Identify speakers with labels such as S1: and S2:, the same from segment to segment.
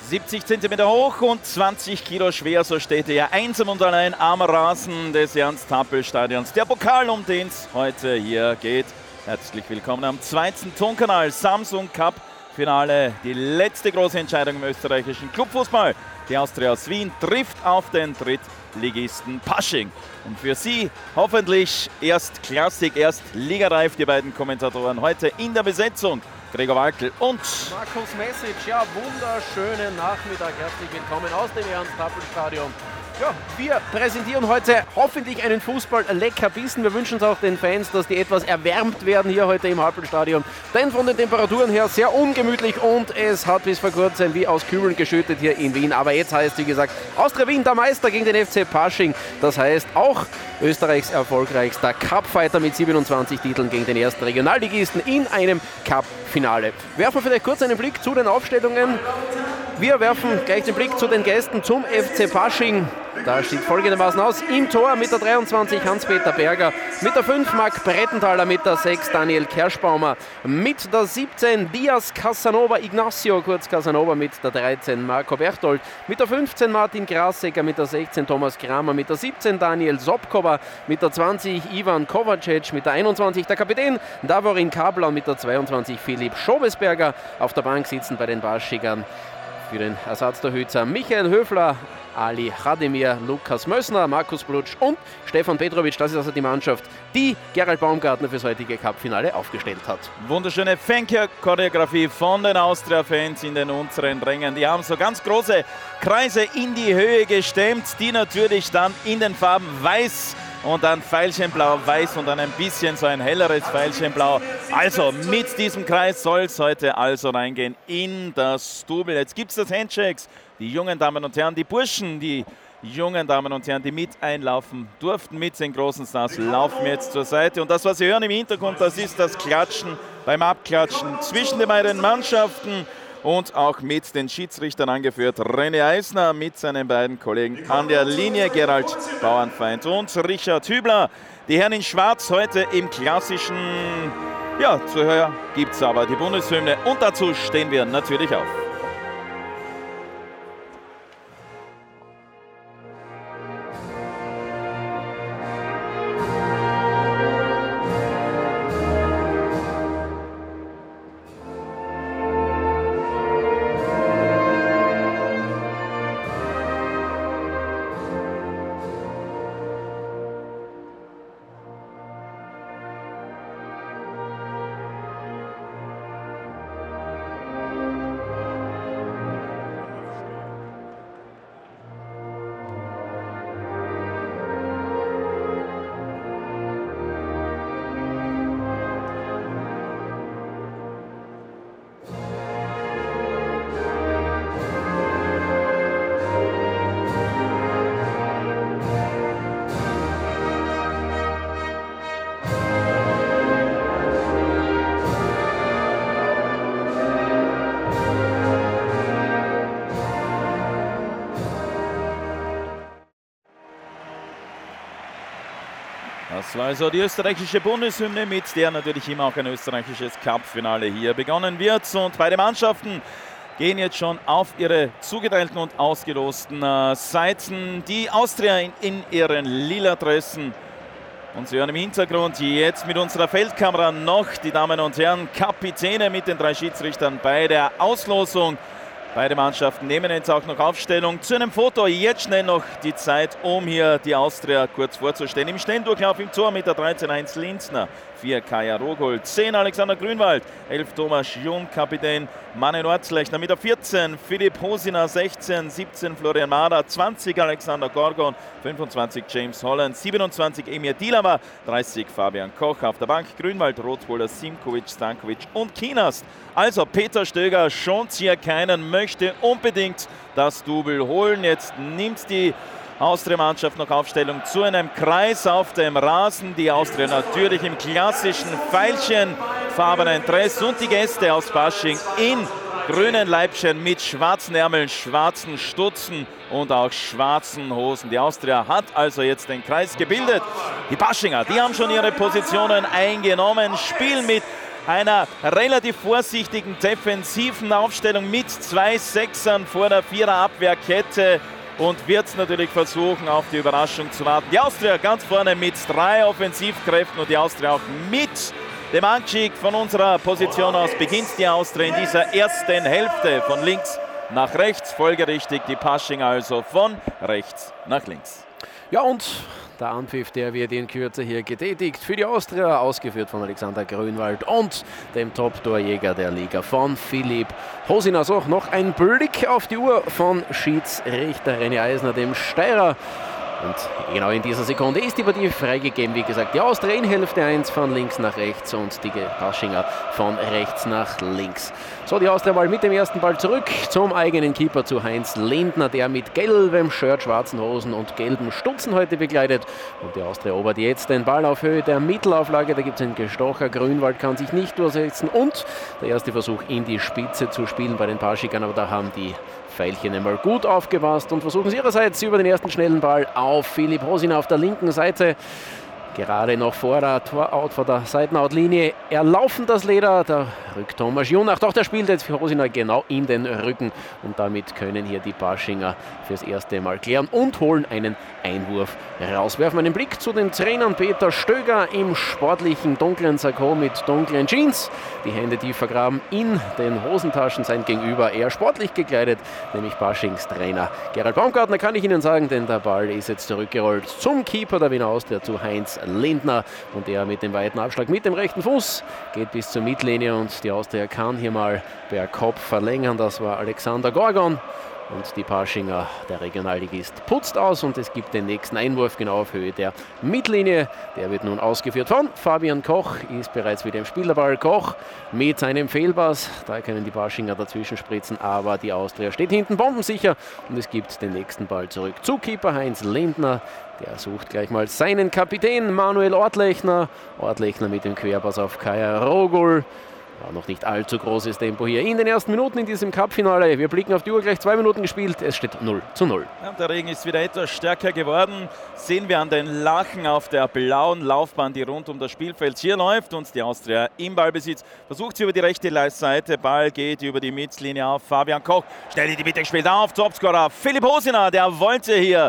S1: 70 cm hoch und 20 Kilo schwer, so steht er ja einsam und allein am Rasen des Ernst-Happel-Stadions. Der Pokal, um den es heute hier geht. Herzlich willkommen am zweiten Tonkanal Samsung Cup Finale. Die letzte große Entscheidung im österreichischen Clubfußball. Die Austria aus Wien trifft auf den Drittligisten Pasching. Und für Sie hoffentlich erst Klassik, erst ligareif, die beiden Kommentatoren heute in der Besetzung. Gregor Walkel und
S2: Markus Messic. Ja, wunderschönen Nachmittag. Herzlich willkommen aus dem Ernst-Happel-Stadion. Ja, wir präsentieren heute hoffentlich einen Fußball-Leckerbissen. Wir wünschen es auch den Fans, dass die etwas erwärmt werden hier heute im Happel-Stadion. Denn von den Temperaturen her sehr ungemütlich und es hat bis vor kurzem wie aus Kübeln geschüttet hier in Wien. Aber jetzt heißt, wie gesagt, Austria Wien der Meister gegen den FC Pasching. Das heißt auch Österreichs erfolgreichster Cup-Fighter mit 27 Titeln gegen den ersten Regionalligisten in einem Cup-Finale. Werfen wir vielleicht kurz einen Blick zu den Aufstellungen. Wir werfen gleich den Blick zu den Gästen zum FC Pasching. Da steht folgendermaßen aus: im Tor mit der 23 Hans-Peter Berger, mit der 5 Marc Brettenthaler, mit der 6 Daniel Kerschbaumer, mit der 17 Diaz Casanova Ignacio, kurz Casanova, mit der 13 Marco Berthold, mit der 15 Martin Grasecker, mit der 16 Thomas Kramer, mit der 17 Daniel Sobkova, mit der 20 Ivan Kovacic, mit der 21 der Kapitän Davorin Kabler und mit der 22 Philipp Schobesberger. Auf der Bank sitzen bei den Paschingern für den Ersatztorhüter Michael Höfler, Ali Hademir, Lukas Mössner, Markus Blutsch und Stefan Petrovic. Das ist also die Mannschaft, die Gerald Baumgartner fürs heutige Cup-Finale aufgestellt hat.
S1: Wunderschöne Fenker-Choreografie von den Austria-Fans in den unteren Rängen. Die haben so ganz große Kreise in die Höhe gestemmt, die natürlich dann in den Farben weiß und dann Veilchenblau, weiß und dann ein bisschen so ein helleres Veilchenblau. Also mit diesem Kreis soll es heute also reingehen in das Double. Jetzt gibt es das Handshakes. Die jungen Damen und Herren, die Burschen, die jungen Damen und Herren, die mit einlaufen durften, mit den großen Stars, laufen jetzt zur Seite. Und das, was Sie hören im Hintergrund, das ist das Klatschen beim Abklatschen zwischen den beiden Mannschaften. Und auch mit den Schiedsrichtern angeführt René Eisner mit seinen beiden Kollegen an der Linie, Gerald Bauernfeind und Richard Hübler. Die Herren in Schwarz heute im klassischen, ja, zu hören gibt es aber die Bundeshymne und dazu stehen wir natürlich auf. Das war also die österreichische Bundeshymne, mit der natürlich immer auch ein österreichisches Cup-Finale hier begonnen wird. Und beide Mannschaften gehen jetzt schon auf ihre zugeteilten und ausgelosten Seiten. Die Austria in ihren lila Dressen. Und Sie hören im Hintergrund jetzt mit unserer Feldkamera noch die Damen und Herren Kapitäne mit den 3 Schiedsrichtern bei der Auslosung. Beide Mannschaften nehmen jetzt auch noch Aufstellung zu einem Foto. Jetzt schnell noch die Zeit, um hier die Austria kurz vorzustellen. Im Schnelldurchlauf im Tor mit der 13-1 Linzner, 4 Kaja Rogold, 10 Alexander Grünwald, 11 Thomas Jung, Kapitän Manuel Ortslechner, mit der 14 Philipp Hosiner, 16, 17 Florian Mader, 20 Alexander Gorgon, 25 James Holland, 27 Emir Dilava, 30 Fabian Koch. Auf der Bank Grünwald, Rothwohler, Simkovic, Stankovic und Kienast. Also Peter Stöger schont hier keinen, möchte unbedingt das Double holen. Jetzt nimmt die Austria-Mannschaft noch Aufstellung zu einem Kreis auf dem Rasen. Die Austria natürlich im klassischen veilchenfarbenen Dress und die Gäste aus Pasching in grünen Leibchen mit schwarzen Ärmeln, schwarzen Stutzen und auch schwarzen Hosen. Die Austria hat also jetzt den Kreis gebildet. Die Paschinger, die haben schon ihre Positionen eingenommen, spielen mit einer relativ vorsichtigen defensiven Aufstellung mit 2 Sechsern vor der Viererabwehrkette und wird natürlich versuchen, auf die Überraschung zu warten. Die Austria ganz vorne mit 3 Offensivkräften und die Austria auch mit dem Anstieg von unserer Position aus beginnt die Austria in dieser ersten Hälfte von links nach rechts. Folgerichtig die Paschinger also von rechts nach links.
S2: Ja, und der Anpfiff, der wird in Kürze hier getätigt für die Austria, ausgeführt von Alexander Grünwald und dem Top-Torjäger der Liga von Philipp Hosiner. So, noch ein Blick auf die Uhr von Schiedsrichter René Eisner, dem Steirer. Und genau in dieser Sekunde ist die Partie freigegeben. Wie gesagt, die Austria in Hälfte 1 von links nach rechts und die Paschinger von rechts nach links. So, die Austria mal mit dem ersten Ball zurück zum eigenen Keeper, zu Heinz Lindner, der mit gelbem Shirt, schwarzen Hosen und gelben Stutzen heute begleitet. Und die Austria erobert jetzt den Ball auf Höhe der Mittelauflage. Da gibt es einen Gestocher. Grünwald kann sich nicht durchsetzen. Und der erste Versuch in die Spitze zu spielen bei den Paschikern. Aber da haben die Veilchen einmal gut aufgepasst und versuchen sie ihrerseits über den ersten schnellen Ball auf Philipp Hosiner auf der linken Seite. Gerade noch vor der Torout, vor der Seitenautlinie erlaufen das Leder. Da rückt Thomas Junach. Doch der spielt jetzt für Hosiner genau in den Rücken. Und damit können hier die Paschinger fürs erste Mal klären und holen einen Einwurf raus. Werfen einen Blick zu den Trainern. Peter Stöger im sportlichen dunklen Sakko mit dunklen Jeans. Die Hände tief vergraben in den Hosentaschen. Sein Gegenüber eher sportlich gekleidet, nämlich Paschings Trainer Gerald Baumgartner, kann ich Ihnen sagen, denn der Ball ist jetzt zurückgerollt zum Keeper der Wiener Austria, zu Heinz Lindner, und er mit dem weiten Abschlag mit dem rechten Fuß geht bis zur Mittellinie und die Austria kann hier mal per Kopf verlängern. Das war Alexander Gorgon. Und die Paschinger, der Regionalligist, putzt aus und es gibt den nächsten Einwurf genau auf Höhe der Mittellinie. Der wird nun ausgeführt von Fabian Koch, ist bereits wieder im Spiel der Ball. Koch mit seinem Fehlpass, da können die Paschinger dazwischen spritzen, aber die Austria steht hinten bombensicher und es gibt den nächsten Ball zurück zu Keeper Heinz Lindner. Der sucht gleich mal seinen Kapitän Manuel Ortlechner. Ortlechner mit dem Querpass auf Kaya Rogul. Ja, noch nicht allzu großes Tempo hier in den ersten Minuten in diesem Cup-Finale. Wir blicken auf die Uhr, gleich 2 Minuten gespielt. Es steht 0:0.
S1: Ja, der Regen ist wieder etwas stärker geworden. Sehen wir an den Lachen auf der blauen Laufbahn, die rund um das Spielfeld hier läuft. Und die Austria im Ballbesitz versucht sie über die rechte Seite. Ball geht über die Mittellinie auf Fabian Koch. Schnell in die Mitte gespielt auf Topscorer Philipp Hosiner. Der wollte hier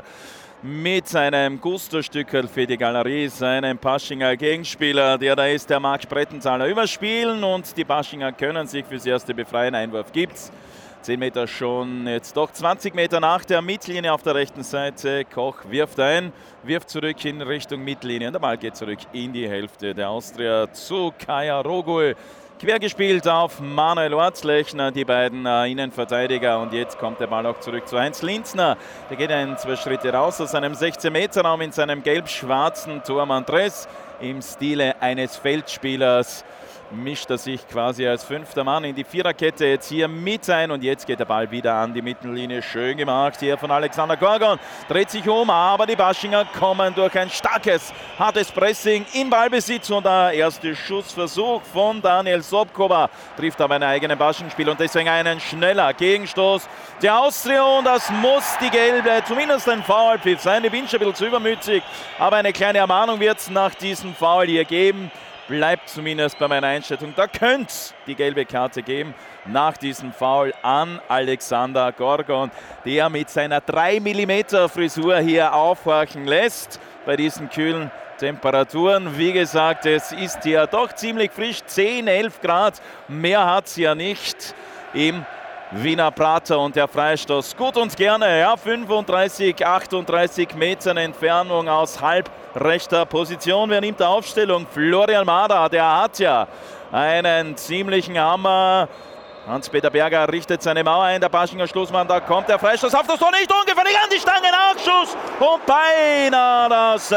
S1: mit seinem Gusto-Stückerl für die Galerie seinen Paschinger Gegenspieler, der da ist, der Marc Sprettenthaler, überspielen und die Paschinger können sich fürs erste befreien. Einwurf gibt's. 10 Meter schon, jetzt doch 20 Meter nach der Mittellinie auf der rechten Seite. Koch wirft ein, wirft zurück in Richtung Mittellinie und der Ball geht zurück in die Hälfte der Austria zu Kaya Rogul. Quergespielt auf Manuel Ortlechner, die beiden Innenverteidiger, und jetzt kommt der Ball auch zurück zu Heinz Lindner. Der geht 2 Schritte raus aus seinem 16-Meter-Raum in seinem gelb-schwarzen Tormann-Dress im Stile eines Feldspielers. Mischt er sich quasi als 5. Mann in die Viererkette jetzt hier mit ein und jetzt geht der Ball wieder an die Mittellinie. Schön gemacht hier von Alexander Gorgon. Dreht sich um, aber die Paschinger kommen durch ein starkes, hartes Pressing in Ballbesitz und der erste Schussversuch von Daniel Sobkova trifft aber einen eigenen Paschingspieler und deswegen einen schneller Gegenstoß der Austria und das muss die gelbe, zumindest ein Foulpfiff sein. Ich bin schon ein bisschen zu übermütig, aber eine kleine Ermahnung wird es nach diesem Foul hier geben. Bleibt zumindest bei meiner Einschätzung. Da könnte es die gelbe Karte geben nach diesem Foul an Alexander Gorgon, der mit seiner 3 mm Frisur hier aufhorchen lässt bei diesen kühlen Temperaturen. Wie gesagt, es ist hier doch ziemlich frisch, 10, 11 Grad, mehr hat es ja nicht im Wiener Prater und der Freistoß. Gut und gerne, ja, 35, 38 Metern Entfernung aus halb rechter Position. Wer nimmt die Aufstellung? Florian Mader, der hat ja einen ziemlichen Hammer. Hans-Peter Berger richtet seine Mauer ein, der Paschinger Schlussmann, da kommt der Freistoß auf das Tor, nicht ungefährlich an die Stange, Nachschuss und beinahe das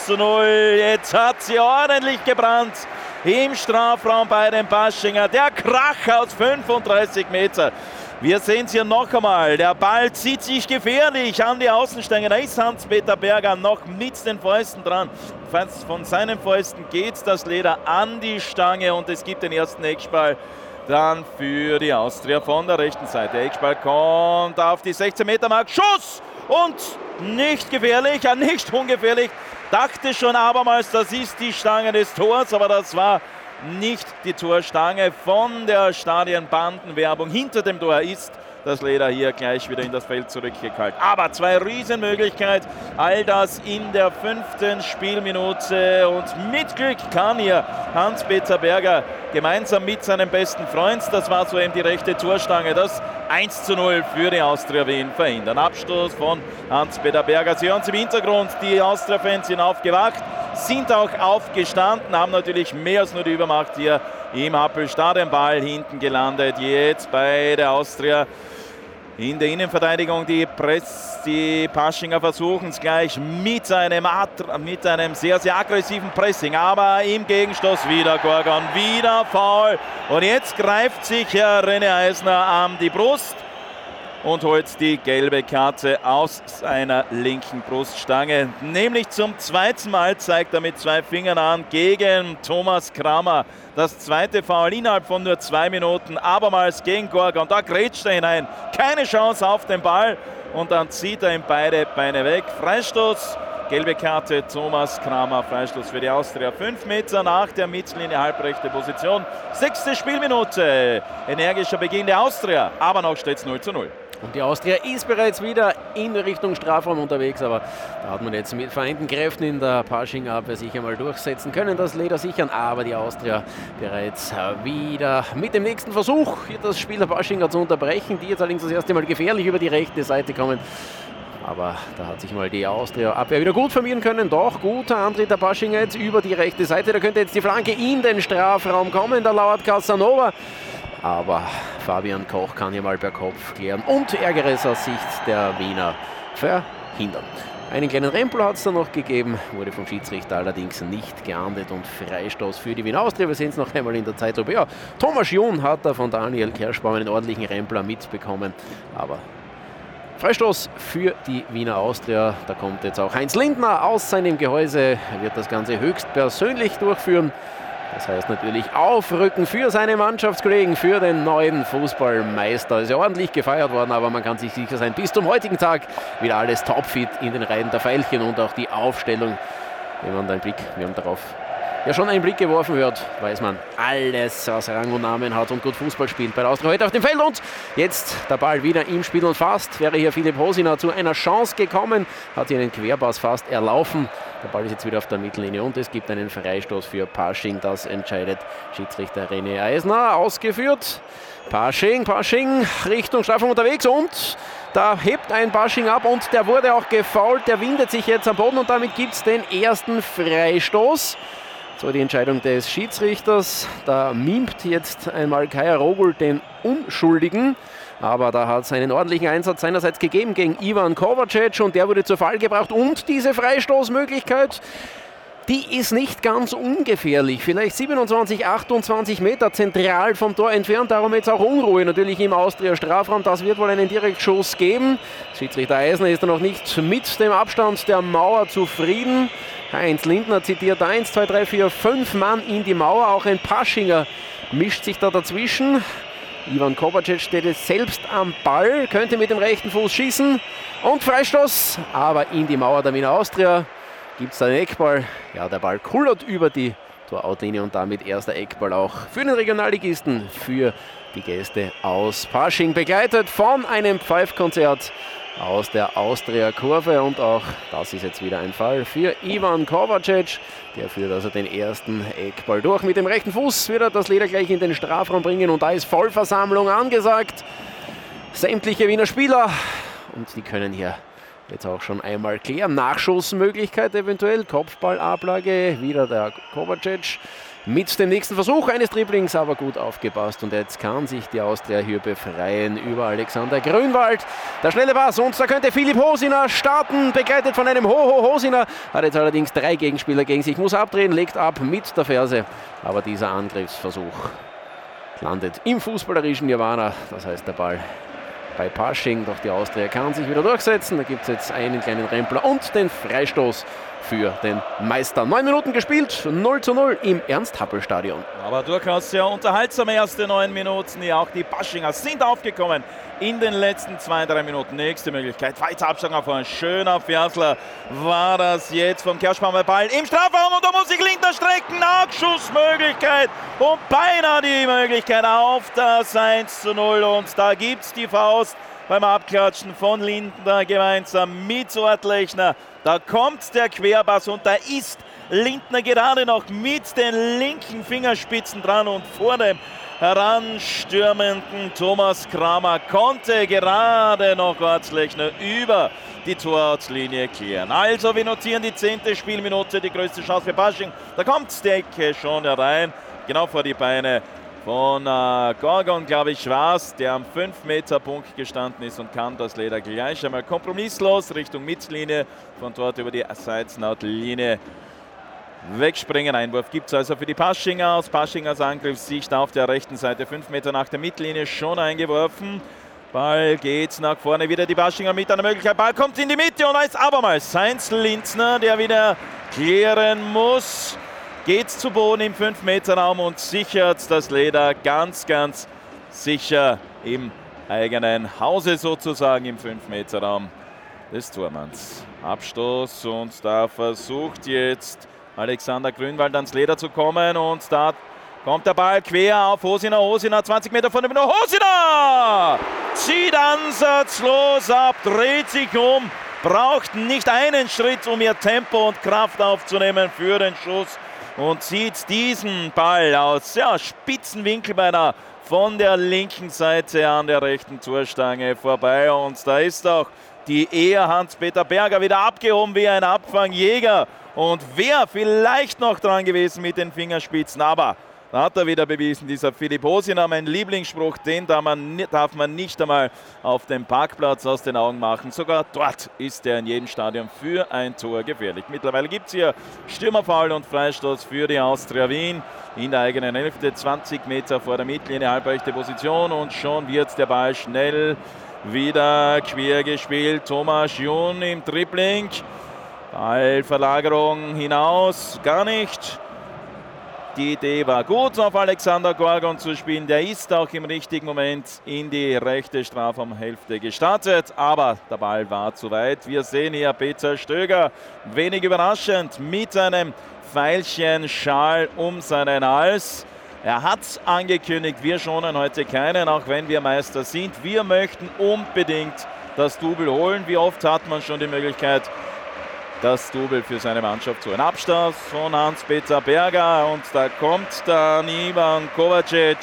S1: 1:0. Jetzt hat sie ordentlich gebrannt im Strafraum bei den Paschinger. Der Krach aus 35 Meter. Wir sehen es hier noch einmal. Der Ball zieht sich gefährlich an die Außenstange. Da ist Hans-Peter Berger noch mit den Fäusten dran. Von seinen Fäusten geht das Leder an die Stange und es gibt den ersten Eckball dann für die Austria von der rechten Seite. Eckball kommt auf die 16-Meter-Mark. Schuss! Und nicht gefährlich, nicht ungefährlich. Dachte schon abermals, das ist die Stange des Tors, aber das war nicht die Torstange. Von der Stadionbandenwerbung hinter dem Tor ist das Leder hier gleich wieder in das Feld zurückgekalkt. Aber 2 Riesenmöglichkeiten, all das in der 5. Spielminute. Und mit Glück kann hier Hans-Peter Berger gemeinsam mit seinem besten Freund, das war so eben die rechte Torstange, das 1:0 für die Austria Wien verhindern. Abstoß von Hans-Peter Berger. Sie hören es im Hintergrund, die Austria-Fans sind aufgewacht, sind auch aufgestanden, haben natürlich mehr als nur die Übermacht hier im Happelstadion. Ball hinten gelandet, jetzt bei der Austria. In der Innenverteidigung die Paschinger versuchen es gleich mit einem sehr, sehr aggressiven Pressing. Aber im Gegenstoß wieder Gorgon, wieder Foul. Und jetzt greift sich Herr René Eisner an die Brust und holt die gelbe Karte aus seiner linken Bruststange. Nämlich zum 2. Mal zeigt er mit 2 Fingern an gegen Thomas Kramer. Das 2. Foul innerhalb von nur 2 Minuten, abermals gegen Gorgon. Da grätscht er hinein, keine Chance auf den Ball und dann zieht er ihm beide Beine weg. Freistoß, gelbe Karte Thomas Kramer, Freistoß für die Austria. 5 Meter nach der Mittellinie, halbrechte Position. 6. Spielminute, energischer Beginn der Austria, aber noch steht es 0:0.
S2: Und die Austria ist bereits wieder in Richtung Strafraum unterwegs, aber da hat man jetzt mit vereinten Kräften in der Paschinger-Abwehr sich einmal durchsetzen können, das Leder sichern, aber die Austria bereits wieder mit dem nächsten Versuch, hier das Spiel der Paschinger zu unterbrechen, die jetzt allerdings das erste Mal gefährlich über die rechte Seite kommen. Aber da hat sich mal die Austria-Abwehr wieder gut formieren können. Doch, guter Antritt der Paschinger jetzt über die rechte Seite. Da könnte jetzt die Flanke in den Strafraum kommen, da lauert Casanova. Aber Fabian Koch kann hier mal per Kopf klären und Ärgeres aus Sicht der Wiener verhindern. Einen kleinen Rempel hat es da noch gegeben, wurde vom Schiedsrichter allerdings nicht geahndet und Freistoß für die Wiener Austria. Wir sehen es noch einmal in der Zeitlupe. Ja, Thomas Jun hat da von Daniel Kerschbaum einen ordentlichen Rempler mitbekommen, aber Freistoß für die Wiener Austria. Da kommt jetzt auch Heinz Lindner aus seinem Gehäuse, wird das Ganze höchstpersönlich durchführen. Das heißt natürlich aufrücken für seine Mannschaftskollegen, für den neuen Fußballmeister. Ist ja ordentlich gefeiert worden, aber man kann sich sicher sein, bis zum heutigen Tag wieder alles topfit in den Reihen der Veilchen und auch die Aufstellung. Wenn man wir haben darauf ja schon einen Blick geworfen wird, weiß man alles, was Rang und Namen hat und gut Fußball spielt bei der Austria heute auf dem Feld. Und jetzt der Ball wieder im Spiel und fast wäre hier Philipp Hosiner zu einer Chance gekommen, hat hier einen Querpass fast erlaufen. Der Ball ist jetzt wieder auf der Mittellinie und es gibt einen Freistoß für Pasching. Das entscheidet Schiedsrichter René Eisner. Ausgeführt. Pasching Richtung Strafraum unterwegs und da hebt ein Pasching ab und der wurde auch gefoult. Der windet sich jetzt am Boden und damit gibt es den ersten Freistoß. So die Entscheidung des Schiedsrichters. Da mimt jetzt einmal Kaja Rogul den Unschuldigen. Aber da hat es einen ordentlichen Einsatz seinerseits gegeben gegen Ivan Kovacic und der wurde zur Fall gebracht. Und diese Freistoßmöglichkeit, die ist nicht ganz ungefährlich. Vielleicht 27, 28 Meter zentral vom Tor entfernt. Darum jetzt auch Unruhe natürlich im Austria-Strafraum. Das wird wohl einen Direktschuss geben. Schiedsrichter Eisner ist da noch nicht mit dem Abstand der Mauer zufrieden. Heinz Lindner zitiert 1, 2, 3, 4, 5 Mann in die Mauer. Auch ein Paschinger mischt sich da dazwischen. Ivan Kovacic steht jetzt selbst am Ball, könnte mit dem rechten Fuß schießen und Freistoß, aber in die Mauer der Wiener Austria gibt es einen Eckball. Ja, der Ball kullert über die Torauslinie und damit erster Eckball auch für den Regionalligisten, für die Gäste aus Pasching, begleitet von einem Pfeifkonzert aus der Austria-Kurve und auch das ist jetzt wieder ein Fall für Ivan Kovacic. Der führt also den ersten Eckball durch. Mit dem rechten Fuß wird er das Leder gleich in den Strafraum bringen und da ist Vollversammlung angesagt. Sämtliche Wiener Spieler und die können hier jetzt auch schon einmal klären. Nachschussmöglichkeit eventuell, Kopfballablage, wieder der Kovacic. Mit dem nächsten Versuch eines Dribblings, aber gut aufgepasst und jetzt kann sich die Austria hier befreien über Alexander Grünwald. Der schnelle Pass und da könnte Philipp Hosiner starten, begleitet von einem Hosiner. Hat jetzt allerdings 3 Gegenspieler gegen sich, muss abdrehen, legt ab mit der Ferse. Aber dieser Angriffsversuch landet im fußballerischen Nirvana, das heißt der Ball bei Pasching, doch die Austria kann sich wieder durchsetzen. Da gibt es jetzt einen kleinen Rempler und den Freistoß für den Meister. 9 Minuten gespielt, 0:0 im Ernst-Happel-Stadion.
S1: Aber durchaus sehr unterhaltsame erste 9 Minuten. Ja, auch die Paschinger sind aufgekommen in den letzten 2-3 Minuten. Nächste Möglichkeit, weiter Abschlag auf ein schöner Versler war das jetzt vom Kerschmann bei Ball im Strafraum und da muss sich Lindner strecken, Nachschussmöglichkeit und beinahe die Möglichkeit auf das 1:0 und da gibt es die Faust beim Abklatschen von Lindner gemeinsam mit Ortlechner. Da kommt der Querpass und da ist Lindner gerade noch mit den linken Fingerspitzen dran und vor dem heranstürmenden Thomas Kramer konnte gerade noch Ortlechner über die Torlinie klären. Also wir notieren die 10. Spielminute, die größte Chance für Pasching. Da kommt der Ecke schon herein, genau vor die Beine von Gorgon, glaube ich, war es, der am 5-Meter-Punkt gestanden ist und kann das Leder gleich einmal kompromisslos Richtung Mittellinie, von dort über die Seitenlinie wegspringen. Einwurf gibt es also für die Paschinger aus Paschingers Angriffssicht auf der rechten Seite, 5 Meter nach der Mittellinie schon eingeworfen. Ball geht nach vorne, wieder die Paschinger mit einer Möglichkeit. Ball kommt in die Mitte und da ist abermals Heinz Lindner, der wieder klären muss. Geht zu Boden im 5-Meter-Raum und sichert das Leder ganz, ganz sicher im eigenen Hause sozusagen im 5-Meter-Raum des Tormanns. Abstoß und da versucht jetzt Alexander Grünwald ans Leder zu kommen und da kommt der Ball quer auf Hosiner. Hosiner 20 Meter von der Bühne. Hosiner zieht ansatzlos ab, dreht sich um, braucht nicht einen Schritt, um ihr Tempo und Kraft aufzunehmen für den Schuss und zieht diesen Ball aus spitzen Winkel beinahe von der linken Seite an der rechten Torstange vorbei. Und da ist auch die Ehe Hans-Peter Berger wieder abgehoben wie ein Abfangjäger und wäre vielleicht noch dran gewesen mit den Fingerspitzen, aber da hat er wieder bewiesen, dieser Philipp Hosiner, mein Lieblingsspruch, den darf man nicht einmal auf dem Parkplatz aus den Augen machen. Sogar dort ist er in jedem Stadion für ein Tor gefährlich. Mittlerweile gibt es hier Stürmerfoul und Freistoß für die Austria Wien in der eigenen Hälfte, 20 Meter vor der Mittellinie, halbrechte Position und schon wird der Ball schnell wieder quer gespielt. Thomas Jun im Dribbling, Ballverlagerung hinaus, gar nicht. Die Idee war gut, auf Alexander Gorgon zu spielen. Der ist auch im richtigen Moment in die rechte Strafraumhälfte gestartet, aber der Ball war zu weit. Wir sehen hier Peter Stöger, wenig überraschend, mit einem Veilchenschal um seinen Hals. Er hat angekündigt, wir schonen heute keinen, auch wenn wir Meister sind. Wir möchten unbedingt das Double holen. Wie oft hat man schon die Möglichkeit, das Double für seine Mannschaft zu. Ein Abstoß von Hans-Peter Berger und da kommt dann Ivan Kovacic,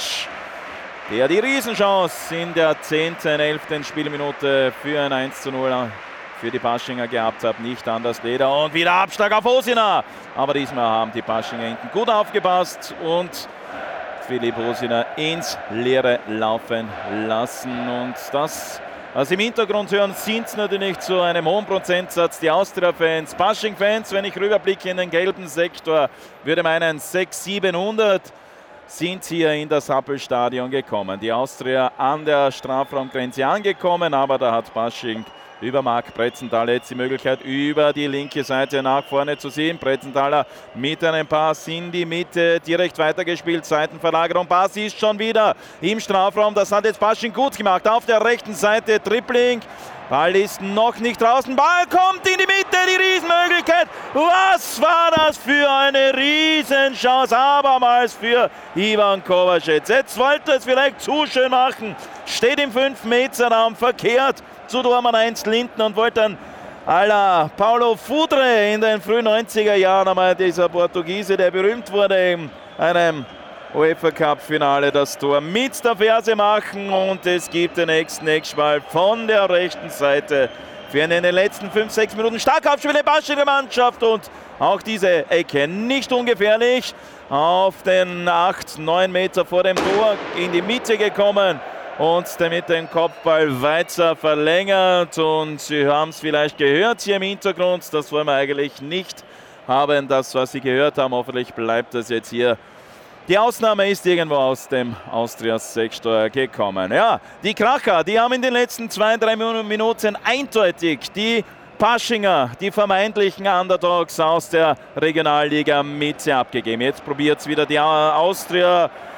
S1: der die Riesenchance in der 10., 11. Spielminute für ein 1:0 für die Paschinger gehabt hat. Nicht an das Leder und wieder Abschlag auf Hosiner. Aber diesmal haben die Paschinger hinten gut aufgepasst und Philipp Hosiner ins Leere laufen lassen. Und das, was im Hintergrund hören, sind natürlich zu einem hohen Prozentsatz die Austria-Fans. Pasching-Fans, wenn ich rüberblicke in den gelben Sektor, würde meinen 600-700 sind hier in das Happelstadion gekommen. Die Austria an der Strafraumgrenze angekommen, aber da hat Pasching über Marc Pretzenthaler jetzt die Möglichkeit, über die linke Seite nach vorne zu sehen. Pretzenthaler mit einem Pass in die Mitte, direkt weitergespielt, Seitenverlagerung. Pass ist schon wieder im Strafraum, das hat jetzt Pasching gut gemacht. Auf der rechten Seite Dribbling, Ball ist noch nicht draußen, Ball kommt in die Mitte, die Riesenmöglichkeit. Was war das für eine Riesenchance, abermals für Ivan Kovacic. Jetzt wollte es vielleicht zu schön machen, steht im 5-Meter-Raum, verkehrt zu Tormann 1 Lindner und wollte dann à la Paulo Fudre in den frühen 90er Jahren einmal dieser Portugiese, der berühmt wurde in einem UEFA-Cup-Finale, das Tor mit der Ferse machen und es gibt den nächsten Eckball von der rechten Seite für in den letzten 5-6 Minuten. Stark aufspielende Paschinger Mannschaft und auch diese Ecke nicht ungefährlich. Auf den 8-9 Meter vor dem Tor in die Mitte gekommen und damit den Kopfball weiter verlängert. Und Sie haben es vielleicht gehört hier im Hintergrund, das wollen wir eigentlich nicht haben, das, was Sie gehört haben. Hoffentlich bleibt das jetzt hier. Die Ausnahme ist irgendwo aus dem Austria-Sektor gekommen. Ja, die Kracher, die haben in den letzten 2-3 Minuten eindeutig die Paschinger, die vermeintlichen Underdogs aus der Regionalliga Mitte abgegeben. Jetzt probiert es wieder die Austria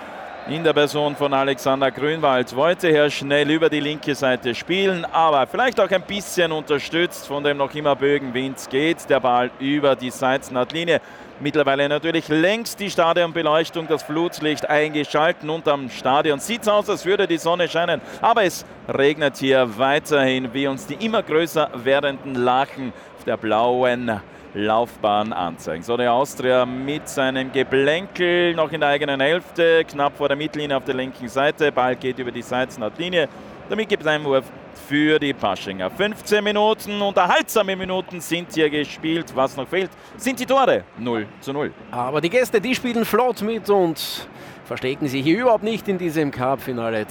S1: in der Person von Alexander Grünwald wollte hier schnell über die linke Seite spielen, aber vielleicht auch ein bisschen unterstützt von dem noch immer Bögenwind geht der Ball über die Seitenlinie. Mittlerweile natürlich längst die Stadionbeleuchtung, das Flutlicht eingeschalten und am Stadion sieht es aus, als würde die Sonne scheinen, aber es regnet hier weiterhin, wie uns die immer größer werdenden Lachen auf der blauen Laufbahn anzeigen. So, der Austria mit seinem Geplänkel noch in der eigenen Hälfte, knapp vor der Mittellinie auf der linken Seite. Ball geht über die Seitenlinie. Damit gibt es einen Einwurf für die Paschinger. 15 Minuten, unterhaltsame Minuten sind hier gespielt. Was noch fehlt, sind die Tore. 0:0.
S2: Aber die Gäste, die spielen flott mit und verstecken sich hier überhaupt nicht in diesem Cup-Finale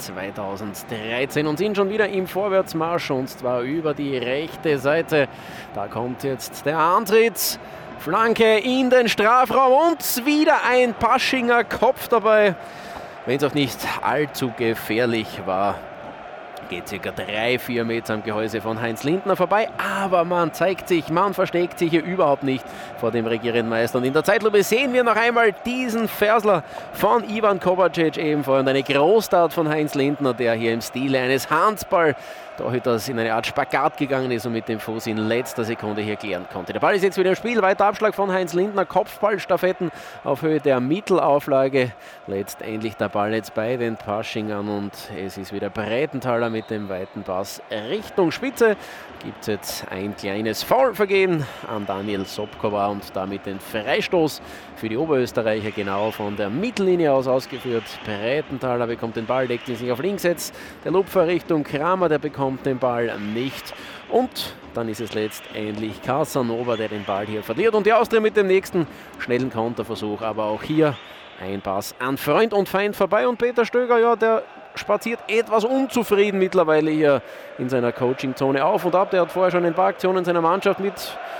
S2: 2013 und sind schon wieder im Vorwärtsmarsch und zwar über die rechte Seite. Da kommt jetzt der Antritt, Flanke in den Strafraum und wieder ein Paschinger Kopf dabei. Wenn es auch nicht allzu gefährlich war, geht ca. 3-4 Meter am Gehäuse von Heinz Lindner vorbei, aber man zeigt sich, man versteckt sich hier überhaupt nicht vor dem regierenden Meister. Und in der Zeitlupe sehen wir noch einmal diesen Versler von Ivan Kovacic ebenfalls und eine Großtat von Heinz Lindner, der hier im Stile eines Handball-Torhüters in eine Art Spagat gegangen ist und mit dem Fuß in letzter Sekunde hier klären konnte. Der Ball ist jetzt wieder im Spiel, weiter Abschlag von Heinz Lindner, Kopfballstaffetten auf Höhe der Mittelauflage. Letztendlich der Ball jetzt bei den Paschingern und es ist wieder Breitenthaler mit dem weiten Pass Richtung Spitze. Gibt es jetzt ein kleines Foulvergehen an Daniel Sobkova und damit den Freistoß für die Oberösterreicher genau von der Mittellinie aus ausgeführt. Breitenthaler bekommt den Ball, legt ihn sich auf links jetzt. Der Lupfer Richtung Kramer, der bekommt den Ball nicht. Und dann ist es letztendlich Casanova, der den Ball hier verliert. Und die Austria mit dem nächsten schnellen Konterversuch. Aber auch hier ein Pass an Freund und Feind vorbei. Und Peter Stöger, ja, der spaziert etwas unzufrieden mittlerweile hier in seiner Coachingzone auf und ab. Der hat vorher schon ein paar Aktionen seiner Mannschaft mit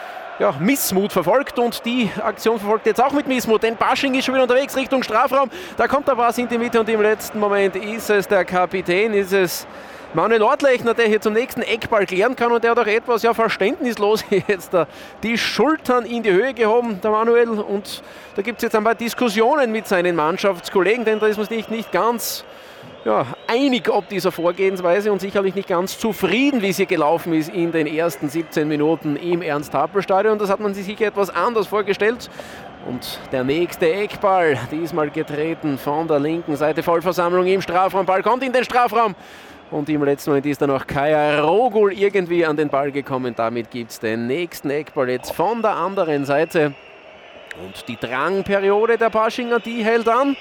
S2: Missmut verfolgt und die Aktion verfolgt jetzt auch mit Missmut, denn Pasching ist schon wieder unterwegs Richtung Strafraum. Da kommt der Pass in die Mitte und im letzten Moment ist es der Kapitän, ist es Manuel Ortlechner, der hier zum nächsten Eckball klären kann und der hat auch etwas verständnislos jetzt die Schultern in die Höhe gehoben, der Manuel, und da gibt es jetzt ein paar Diskussionen mit seinen Mannschaftskollegen, denn da ist man sich nicht ganz einig ob dieser Vorgehensweise und sicherlich nicht ganz zufrieden, wie es hier gelaufen ist in den ersten 17 Minuten im Ernst-Happel-Stadion. Das hat man sich sicher etwas anders vorgestellt. Und der nächste Eckball, diesmal getreten von der linken Seite, Vollversammlung im Strafraum, Ball kommt in den Strafraum. Und im letzten Moment ist dann noch Kaya Rogul irgendwie an den Ball gekommen. Damit gibt es den nächsten Eckball jetzt von der anderen Seite. Und die Drangperiode der Paschinger, die hält an.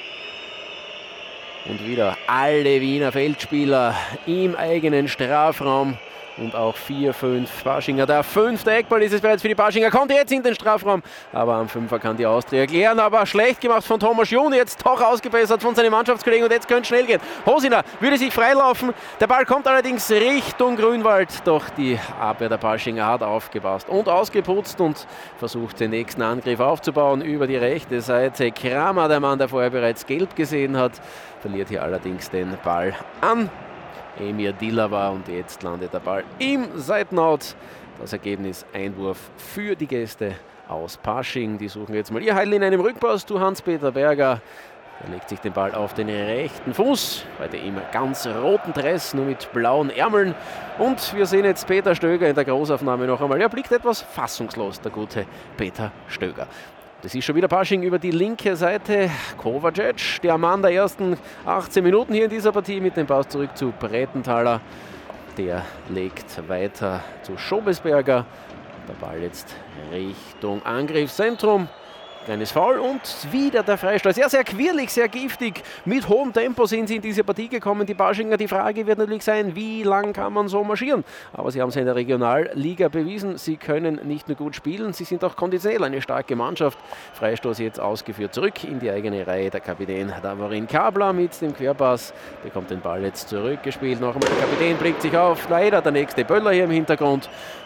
S2: Und wieder alle Wiener Feldspieler im eigenen Strafraum. Und auch 4-5 Paschinger. Der 5. Eckball ist es bereits für die Paschinger. Kommt jetzt in den Strafraum. Aber am 5er kann die Austria klären. Aber schlecht gemacht von Thomas Jun. Jetzt doch ausgebessert von seinen Mannschaftskollegen. Und jetzt könnte es schnell gehen. Hosiner würde sich freilaufen. Der Ball kommt allerdings Richtung Grünwald. Doch die Abwehr der Paschinger hat aufgepasst und ausgeputzt und versucht den nächsten Angriff aufzubauen über die rechte Seite. Kramer, der Mann, der vorher bereits gelb gesehen hat, verliert hier allerdings den Ball an Emir Dilava und jetzt landet der Ball im Seitenout. Das Ergebnis Einwurf für die Gäste aus Pasching. Die suchen jetzt mal ihr Heil in einem Rückpass zu Hans-Peter Berger. Er legt sich den Ball auf den rechten Fuß, heute im ganz roten Dress, nur mit blauen Ärmeln. Und wir sehen jetzt Peter Stöger in der Großaufnahme noch einmal. Er blickt etwas fassungslos, der gute Peter Stöger. Das ist schon wieder Pasching über die linke Seite. Kovacic, der Mann der ersten 18 Minuten hier in dieser Partie, mit dem Pass zurück zu Breitenthaler. Der legt weiter zu Schobesberger. Der Ball jetzt Richtung Angriffszentrum. Kleines Foul und wieder der Freistoß. Sehr, sehr quirlig, sehr giftig. Mit hohem Tempo sind sie in diese Partie gekommen. Die Paschinger, die Frage wird natürlich sein, wie lang kann man so marschieren? Aber sie haben es in der Regionalliga bewiesen. Sie können nicht nur gut spielen, sie sind auch konditionell eine starke Mannschaft. Freistoß jetzt ausgeführt zurück in die eigene Reihe. Der Kapitän Davorin Kabla mit dem Querpass bekommt den Ball jetzt zurückgespielt. Noch einmal der Kapitän blickt sich auf. Leider der nächste Böller hier im Hintergrund.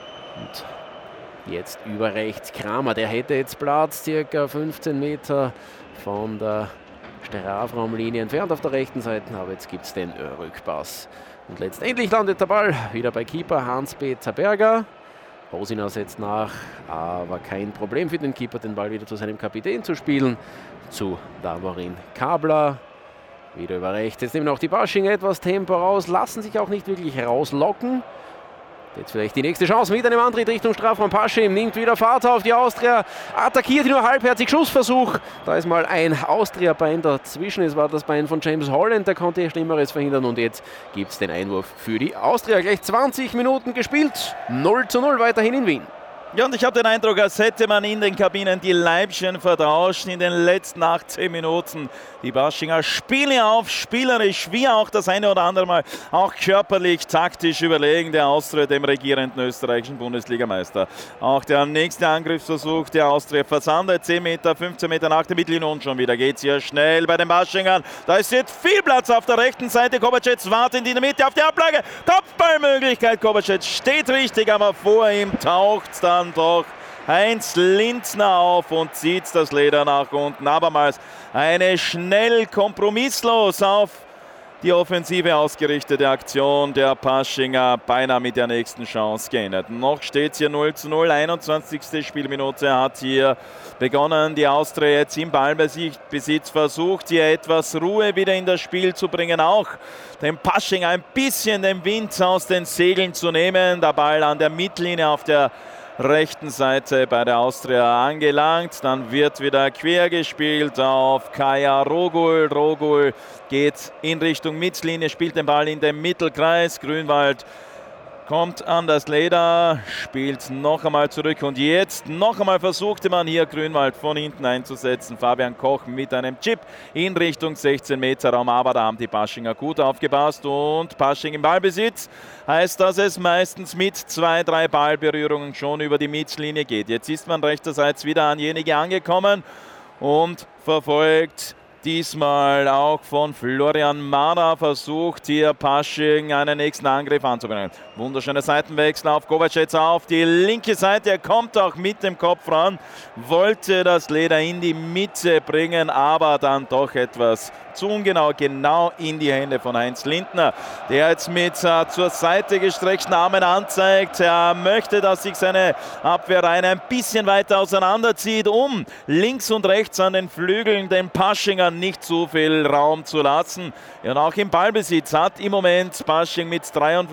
S2: Und jetzt über rechts Kramer, der hätte jetzt Platz, circa 15 Meter von der Strafraumlinie entfernt auf der rechten Seite, aber jetzt gibt es den Rückpass. Und letztendlich landet der Ball wieder bei Keeper Hans-Peter Berger. Hosiner setzt nach, aber kein Problem für den Keeper, den Ball wieder zu seinem Kapitän zu spielen, zu Davorin Kabla. Wieder über rechts. Jetzt nehmen auch die Paschinger etwas Tempo raus, lassen sich auch nicht wirklich rauslocken. Jetzt vielleicht die nächste Chance mit einem Antritt Richtung Strafraum. Pasching nimmt wieder Fahrt auf. Die Austria attackiert nur halbherzig. Schussversuch. Da ist mal ein Austria-Bein dazwischen. Es war das Bein von James Holland. Der konnte hier Schlimmeres verhindern. Und jetzt gibt es den Einwurf für die Austria. Gleich 20 Minuten gespielt. 0:0 weiterhin in Wien.
S1: Ja, und ich habe den Eindruck, als hätte man in den Kabinen die Leibchen vertauscht in den letzten 18 Minuten. Die Paschinger spielen auf, spielerisch, wie auch das eine oder andere Mal, auch körperlich, taktisch überlegen. Der Austria dem regierenden österreichischen Bundesligameister. Auch der nächste Angriffsversuch der Austria versandet, 10 Meter, 15 Meter nach der Mittellinie und schon wieder geht es hier schnell bei den Paschingern. Da ist jetzt viel Platz auf der rechten Seite. Kovacic wartet in der Mitte auf die Ablage. Kopfballmöglichkeit. Kovacic steht richtig, aber vor ihm taucht dann doch Heinz Lindner auf und zieht das Leder nach unten. Abermals eine schnell kompromisslos auf die Offensive ausgerichtete Aktion der Paschinger, beinahe mit der nächsten Chance geendet. Noch steht es hier 0:0, 21. Spielminute hat hier begonnen. Die Austria jetzt im Ballbesitz versucht, hier etwas Ruhe wieder in das Spiel zu bringen, auch den Paschinger ein bisschen den Wind aus den Segeln zu nehmen. Der Ball an der Mittellinie auf der rechten Seite bei der Austria angelangt. Dann wird wieder quer gespielt auf Kaya Rogul. Rogul geht in Richtung Mittellinie, spielt den Ball in den Mittelkreis. Grünwald kommt an das Leder, spielt noch einmal zurück und jetzt noch einmal versuchte man hier Grünwald von hinten einzusetzen. Fabian Koch mit einem Chip in Richtung 16 Meter Raum, aber da haben die Paschinger gut aufgepasst und Pasching im Ballbesitz heißt, dass es meistens mit 2-3 Ballberührungen schon über die Mittellinie geht. Jetzt ist man rechterseits wieder an jenige angekommen und verfolgt diesmal auch von Florian Mara versucht hier Pasching einen nächsten Angriff anzubringen. Wunderschöner Seitenwechsel auf Kovacic auf die linke Seite. Er kommt auch mit dem Kopf ran, wollte das Leder in die Mitte bringen, aber dann doch etwas zu ungenau, genau in die Hände von Heinz Lindner, der jetzt mit zur Seite gestreckten Armen anzeigt. Er möchte, dass sich seine Abwehrreihe ein bisschen weiter auseinanderzieht, um links und rechts an den Flügeln den Paschingern nicht zu viel Raum zu lassen. Ja, und auch im Ballbesitz hat im Moment Pasching mit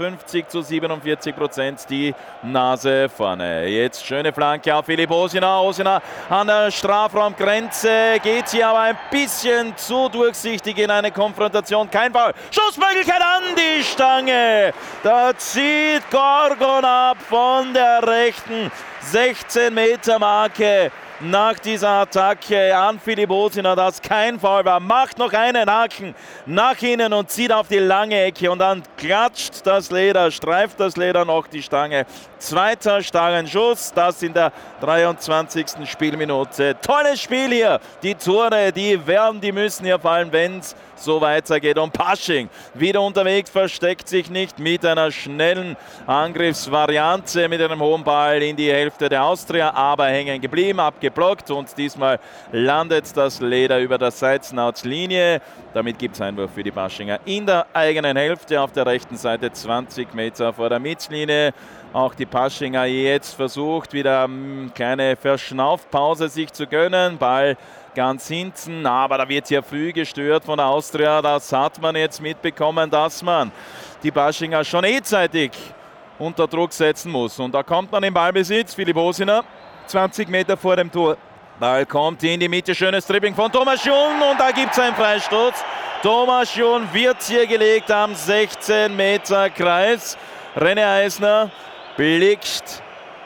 S1: 53:47% die Nase vorne. Jetzt schöne Flanke auf Philipp Osina. Osina an der Strafraumgrenze, geht hier aber ein bisschen zu durchsichtig in eine Konfrontation. Kein Foul. Schussmöglichkeit an die Stange. Da zieht Gorgon ab von der rechten 16 Meter Marke. Nach dieser Attacke an Philipp Osina, das kein Foul war, macht noch einen Haken nach innen und zieht auf die lange Ecke und dann klatscht das Leder, streift das Leder noch die Stange. Zweiter Stangenschuss, das in der 23. Spielminute. Tolles Spiel hier. Die Tore, die müssen hier fallen, wenn es so weitergeht. Und Pasching wieder unterwegs, versteckt sich nicht mit einer schnellen Angriffsvariante, mit einem hohen Ball in die Hälfte der Austria, aber hängen geblieben, abgeblockt und diesmal landet das Leder über der Seitenoutslinie. Damit gibt es Einwurf für die Paschinger in der eigenen Hälfte auf der rechten Seite, 20 Meter vor der Mittellinie. Auch die Paschinger jetzt versucht, wieder eine kleine Verschnaufpause sich zu gönnen. Ball ganz hinten, aber da wird hier früh gestört von der Austria. Das hat man jetzt mitbekommen, dass man die Paschinger schon zeitig unter Druck setzen muss. Und da kommt man im Ballbesitz. Philipp Osina, 20 Meter vor dem Tor. Ball kommt in die Mitte, schönes Dribbling von Thomas Jun und da gibt es einen Freistoß. Thomas Jun wird hier gelegt am 16 Meter Kreis. René Eisner blickt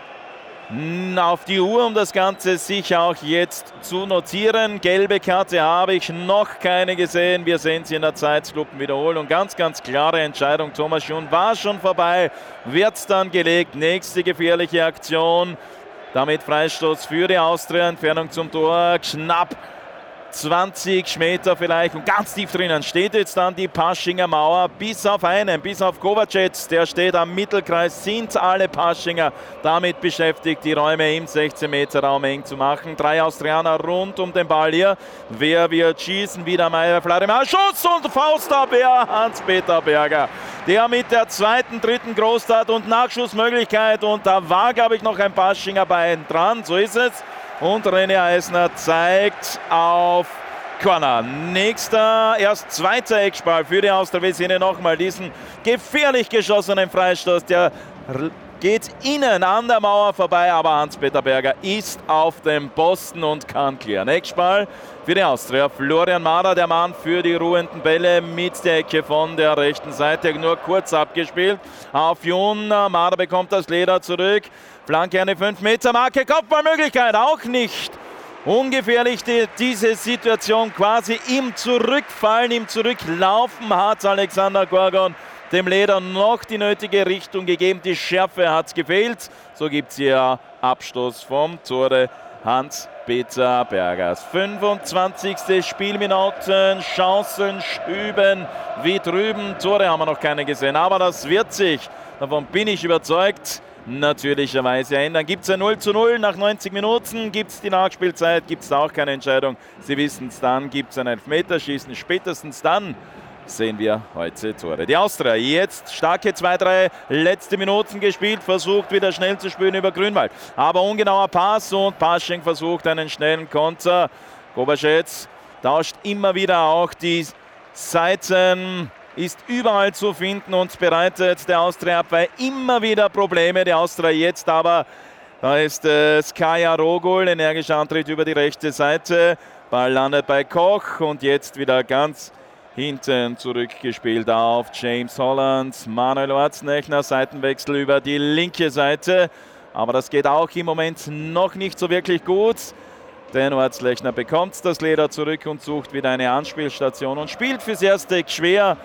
S1: auf die Uhr, um das Ganze sich auch jetzt zu notieren. Gelbe Karte habe ich noch keine gesehen. Wir sehen sie in der Zeitlupenwiederholung. Ganz, ganz klare Entscheidung. Thomas Jun war schon vorbei, wird dann gelegt. Nächste gefährliche Aktion. Damit Freistoß für die Austria. Entfernung zum Tor knapp 20 Meter vielleicht und ganz tief drinnen steht jetzt dann die Paschinger Mauer, bis auf Kovacic, der steht am Mittelkreis, sind alle Paschinger damit beschäftigt, die Räume im 16 Meter Raum eng zu machen. 3 Austrianer rund um den Ball hier. Wer wird schießen? Wieder Meier Vladimir. Schuss und Faustabwehr, Hans-Peter Berger, der mit der zweiten, dritten Großtat und Nachschussmöglichkeit, und da war, glaube ich, noch ein Paschinger Bein dran, so ist es. Und René Eisner zeigt auf Corner. Nächster, erst zweiter Eckball für die Austria. Wir sehen hier nochmal diesen gefährlich geschossenen Freistoß. Der geht innen an der Mauer vorbei, aber Hans-Peter Berger ist auf dem Posten und kann klären. Eckball für die Austria. Florian Marder, der Mann für die ruhenden Bälle mit der Ecke von der rechten Seite. Nur kurz abgespielt auf Jun. Marder bekommt das Leder zurück. Flanke eine 5-Meter-Marke. Kopfballmöglichkeit auch nicht. Ungefährlich diese Situation, quasi im Zurückfallen, im Zurücklaufen hat Alexander Gorgon dem Leder noch die nötige Richtung gegeben. Die Schärfe hat gefehlt. So gibt es hier Abstoß vom Tore Hans-Peter Bergers. 25. Spielminuten, Chancen schüben wie drüben. Tore haben wir noch keine gesehen, aber das wird sich, davon bin ich überzeugt, natürlicherweise ändern. Gibt es ein 0:0 nach 90 Minuten, gibt es die Nachspielzeit, gibt es auch keine Entscheidung. Sie wissen es dann, gibt es ein Elfmeterschießen, spätestens dann sehen wir heute Tore. Die Austria jetzt starke 2-3 letzte Minuten gespielt, versucht wieder schnell zu spielen über Grünwald. Aber ungenauer Pass und Pasching versucht einen schnellen Konter. Kovaschetz tauscht immer wieder auch die Seiten, ist überall zu finden und bereitet der Austria-Abwehr immer wieder Probleme. Die Austria jetzt aber, da ist Skaya Rogul, energischer Antritt über die rechte Seite. Ball landet bei Koch und jetzt wieder ganz hinten zurückgespielt auf James Holland. Manuel Orznechner, Seitenwechsel über die linke Seite. Aber das geht auch im Moment noch nicht so wirklich gut. Denn Orznechner bekommt das Leder zurück und sucht wieder eine Anspielstation und spielt fürs erste schwer,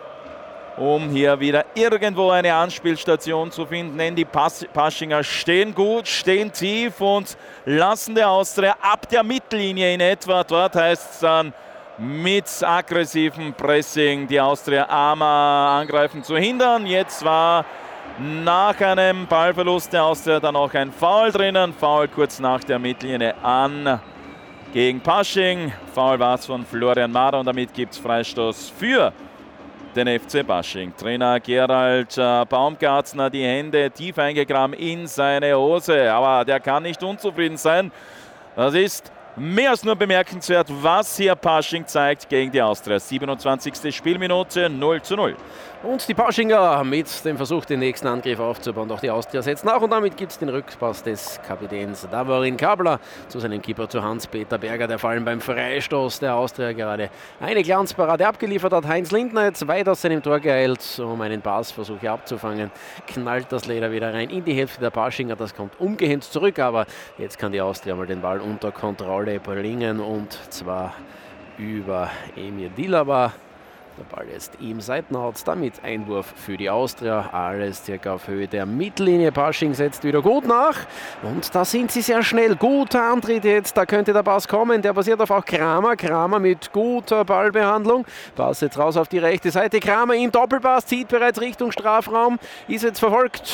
S1: um hier wieder irgendwo eine Anspielstation zu finden. Denn die Paschinger stehen gut, stehen tief und lassen der Austria ab der Mittellinie in etwa. Dort heißt es dann, mit aggressivem Pressing die Austria Arma angreifen zu hindern. Jetzt war nach einem Ballverlust der Austria dann auch ein Foul drinnen. Foul kurz nach der Mittellinie an gegen Pasching. Foul war es von Florian Marder und damit gibt es Freistoß für den FC Pasching. Trainer Gerald Baumgartner, die Hände tief eingegraben in seine Hose. Aber der kann nicht unzufrieden sein. Das ist mehr als nur bemerkenswert, was hier Pasching zeigt gegen die Austria. 27. Spielminute, 0:0.
S2: Und die Paschinger mit dem Versuch, den nächsten Angriff aufzubauen. Doch die Austria setzt nach und damit gibt es den Rückpass des Kapitäns Davorin Kabler zu seinem Keeper, zu Hans-Peter Berger, der vor allem beim Freistoß der Austria gerade eine Glanzparade abgeliefert hat. Heinz Lindner jetzt weit aus seinem Tor geeilt, um einen Passversuch hier abzufangen. Knallt das Leder wieder rein in die Hälfte der Paschinger. Das kommt umgehend zurück, aber jetzt kann die Austria mal den Ball unter Kontrolle bringen und zwar über Emir Dilaba. Der Ball jetzt im Seitenhaut, damit Einwurf für die Austria. Alles circa auf Höhe der Mittellinie. Pasching setzt wieder gut nach und da sind sie sehr schnell. Guter Antritt jetzt, da könnte der Pass kommen. Der basiert auf auch Kramer. Kramer mit guter Ballbehandlung. Pass jetzt raus auf die rechte Seite. Kramer im Doppelpass, zieht bereits Richtung Strafraum. Ist jetzt verfolgt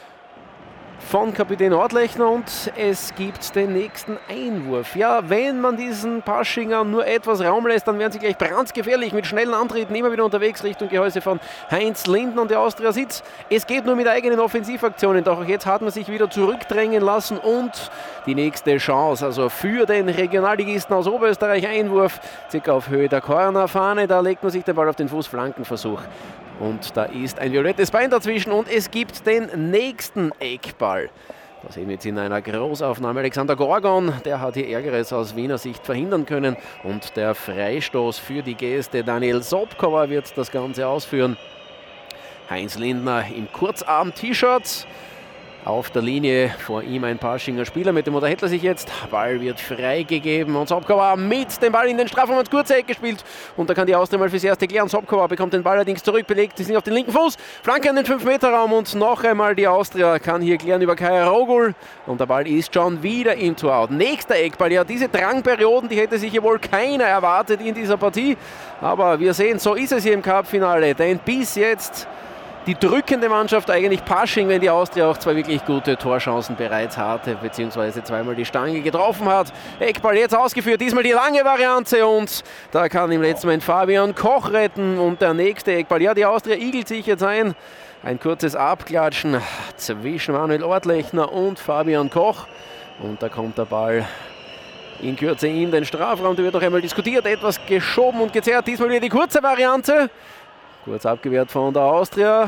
S2: von Kapitän Ortlechner und es gibt den nächsten Einwurf. Ja, wenn man diesen Paschinger nur etwas Raum lässt, dann werden sie gleich brandgefährlich mit schnellen Antritten immer wieder unterwegs Richtung Gehäuse von Heinz Lindner und der Austria sitzt. Es geht nur mit eigenen Offensivaktionen, doch jetzt hat man sich wieder zurückdrängen lassen und die nächste Chance, also für den Regionalligisten aus Oberösterreich, Einwurf, circa auf Höhe der Cornerfahne, da legt man sich den Ball auf den Fuß, Flankenversuch. Und da ist ein violettes Bein dazwischen und es gibt den nächsten Eckball. Da sehen wir jetzt in einer Großaufnahme Alexander Gorgon. Der hat hier Ärgeres aus Wiener Sicht verhindern können. Und der Freistoß für die Gäste. Daniel Sobkova wird das Ganze ausführen. Heinz Lindner im Kurzarm-T-Shirt. Auf der Linie vor ihm ein Paschinger Spieler, mit dem unterhält er sich jetzt. Ball wird freigegeben und Sobkova mit dem Ball in den Strafraum ins kurze Eck gespielt. Und da kann die Austria mal fürs Erste klären. Sobkova bekommt den Ball allerdings zurückbelegt. Die sind auf den linken Fuß. Flanke an den 5-Meter-Raum und noch einmal die Austria kann hier klären über Kaya Rogul. Und der Ball ist schon wieder im Tor-Out. Nächster Eckball. Ja, diese Drangperioden, die hätte sich hier wohl keiner erwartet in dieser Partie. Aber wir sehen, so ist es hier im Cup-Finale. Denn bis jetzt die drückende Mannschaft eigentlich Pasching, wenn die Austria auch zwei wirklich gute Torchancen bereits hatte, beziehungsweise zweimal die Stange getroffen hat. Eckball jetzt ausgeführt, diesmal die lange Variante und da kann im letzten Moment Fabian Koch retten und der nächste Eckball. Ja, die Austria igelt sich jetzt ein. Ein kurzes Abklatschen zwischen Manuel Ortlechner und Fabian Koch und da kommt der Ball in Kürze in den Strafraum. Da wird noch einmal diskutiert, etwas geschoben und gezerrt. Diesmal wieder die kurze Variante. Kurz abgewehrt von der Austria.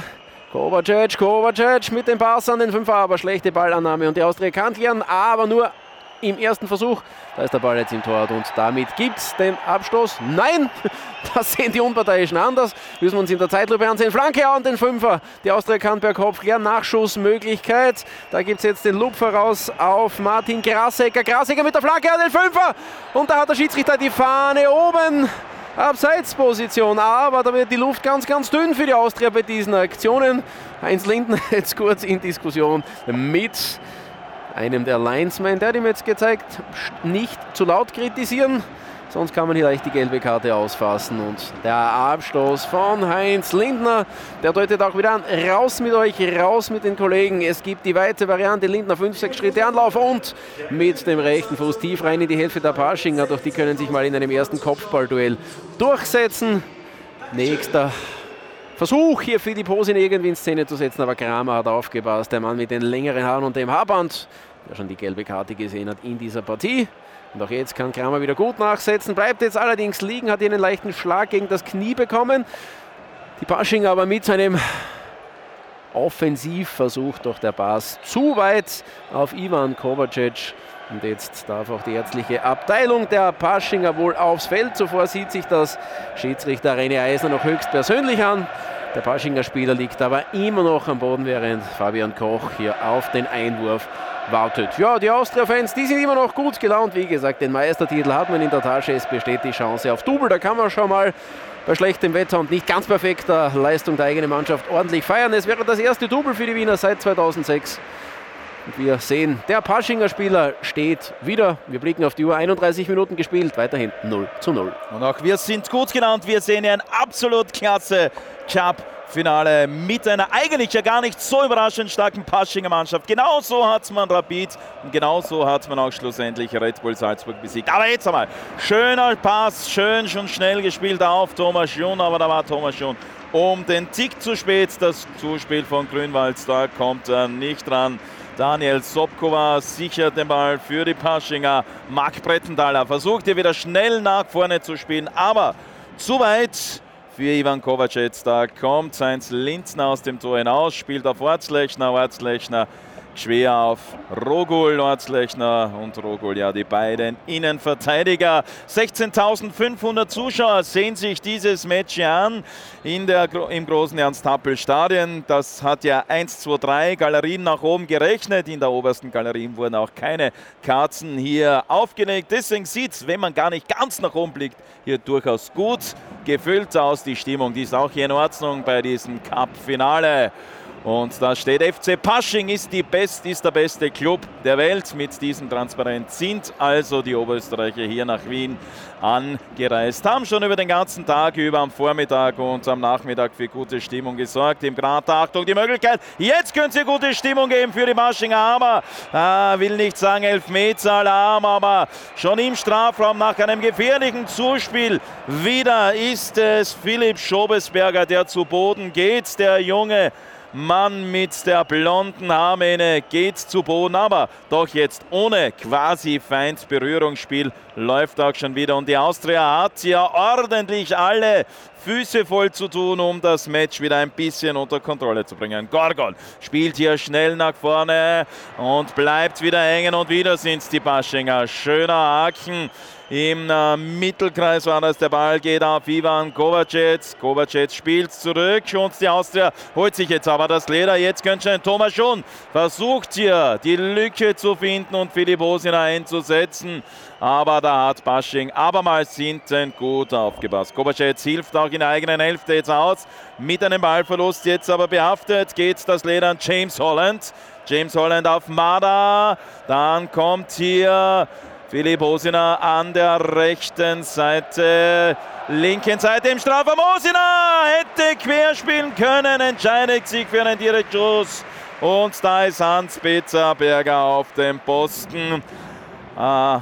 S2: Kovacic mit dem Pass an den Fünfer, aber schlechte Ballannahme und die Austria kann klären, aber nur im ersten Versuch. Da ist der Ball jetzt im Tor und damit gibt es den Abstoß. Nein, das sehen die Unparteiischen anders. Müssen wir uns in der Zeitlupe ansehen. Flanke an den Fünfer. Die Austria kann per Kopf klären. Nachschussmöglichkeit. Da gibt es jetzt den Lupfer raus auf Martin Grasecker. Grasecker mit der Flanke an den Fünfer. Und da hat der Schiedsrichter die Fahne oben. Abseitsposition, aber da wird die Luft ganz, ganz dünn für die Austria bei diesen Aktionen. Heinz Lindner jetzt kurz in Diskussion mit einem der Linesmen, der hat ihm jetzt gezeigt, nicht zu laut kritisieren, sonst kann man hier leicht die gelbe Karte ausfassen. Und der Abstoß von Heinz Lindner, der deutet auch wieder an, raus mit euch, raus mit den Kollegen. Es gibt die weite Variante, Lindner 5-6 Schritte Anlauf und mit dem rechten Fuß tief rein in die Hälfte der Paschinger, doch die können sich mal in einem ersten Kopfballduell durchsetzen. Nächster Versuch hier Philipp Hosin irgendwie in Szene zu setzen, aber Kramer hat aufgepasst. Der Mann mit den längeren Haaren und dem Haarband, der schon die gelbe Karte gesehen hat in dieser Partie. Und auch jetzt kann Kramer wieder gut nachsetzen, bleibt jetzt allerdings liegen, hat hier einen leichten Schlag gegen das Knie bekommen. Die Paschinger aber mit seinem Offensivversuch, doch der Pass zu weit auf Ivan Kovacic. Und jetzt darf auch die ärztliche Abteilung der Paschinger wohl aufs Feld. Zuvor sieht sich das Schiedsrichter René Eisner noch höchstpersönlich an. Der Paschinger Spieler liegt aber immer noch am Boden, während Fabian Koch hier auf den Einwurf wartet. Ja, die Austria-Fans, die sind immer noch gut gelaunt. Wie gesagt, den Meistertitel hat man in der Tasche. Es besteht die Chance auf Double. Da kann man schon mal bei schlechtem Wetter und nicht ganz perfekter Leistung der eigenen Mannschaft ordentlich feiern. Es wäre das erste Double für die Wiener seit 2006. Und wir sehen, der Paschinger Spieler steht wieder. Wir blicken auf die Uhr, 31 Minuten gespielt, weiterhin 0:0.
S1: Und auch wir sind gut gelaunt. Wir sehen hier ein absolut klasse Cup-Finale mit einer eigentlich ja gar nicht so überraschend starken Paschinger Mannschaft. Genauso hat man Rapid und genauso hat man auch schlussendlich Red Bull Salzburg besiegt. Aber jetzt einmal, schöner Pass, schön schon schnell gespielt auf Thomas Jun, aber da war Thomas Jun um den Tick zu spät. Das Zuspiel von Grünwald, da kommt er nicht dran. Daniel Sobkova sichert den Ball für die Paschinger. Marc Brettenthaler versucht hier wieder schnell nach vorne zu spielen, aber zu weit für Ivan Kovacic. Da kommt Heinz Lindner aus dem Tor hinaus, spielt auf Ortslechner schwer auf Rogul, Ortslechner und Rogul, ja, die beiden Innenverteidiger. 16.500 Zuschauer sehen sich dieses Match hier an im großen Ernst-Happel-Stadion. Das hat ja 1, 2, 3 Galerien nach oben gerechnet. In der obersten Galerie wurden auch keine Kerzen hier aufgelegt. Deswegen sieht es, wenn man gar nicht ganz nach oben blickt, hier durchaus gut gefüllt aus. Die Stimmung, die ist auch hier in Ordnung bei diesem Cup-Finale. Und da steht FC Pasching ist der beste Club der Welt. Mit diesem Transparent sind also die Oberösterreicher hier nach Wien angereist. Haben schon über den ganzen Tag über am Vormittag und am Nachmittag für gute Stimmung gesorgt. Im Prater, Achtung, die Möglichkeit. Jetzt können sie gute Stimmung geben für die Paschinger. Aber, will nicht sagen Elfmeter-Alarm, aber schon im Strafraum nach einem gefährlichen Zuspiel wieder ist es Philipp Schobesberger, der zu Boden geht. Der junge Mann mit der blonden Haarmähne geht zu Boden, aber doch jetzt ohne quasi Feindberührungsspiel läuft auch schon wieder. Und die Austria hat ja ordentlich alle Füße voll zu tun, um das Match wieder ein bisschen unter Kontrolle zu bringen. Gorgon spielt hier schnell nach vorne und bleibt wieder hängen und wieder sind es die Paschinger. Schöner Haken. Im Mittelkreis war das, der Ball geht auf Ivan Kovacic. Kovacic spielt zurück und die Austria holt sich jetzt aber das Leder. Jetzt könnte schon Thomas Jun versucht hier die Lücke zu finden und Philipp Hosin einzusetzen. Aber da hat Pasching abermals hinten gut aufgepasst. Kovacic hilft auch in der eigenen Hälfte jetzt aus. Mit einem Ballverlust jetzt aber behaftet geht das Leder an James Holland. James Holland auf Mada. Dann kommt hier Philipp Hosiner an der rechten Seite, linken Seite im Strafraum. Hosiner hätte querspielen können, entscheidet sich für einen Direktschuss. Und da ist Hans-Peter Berger auf dem Posten.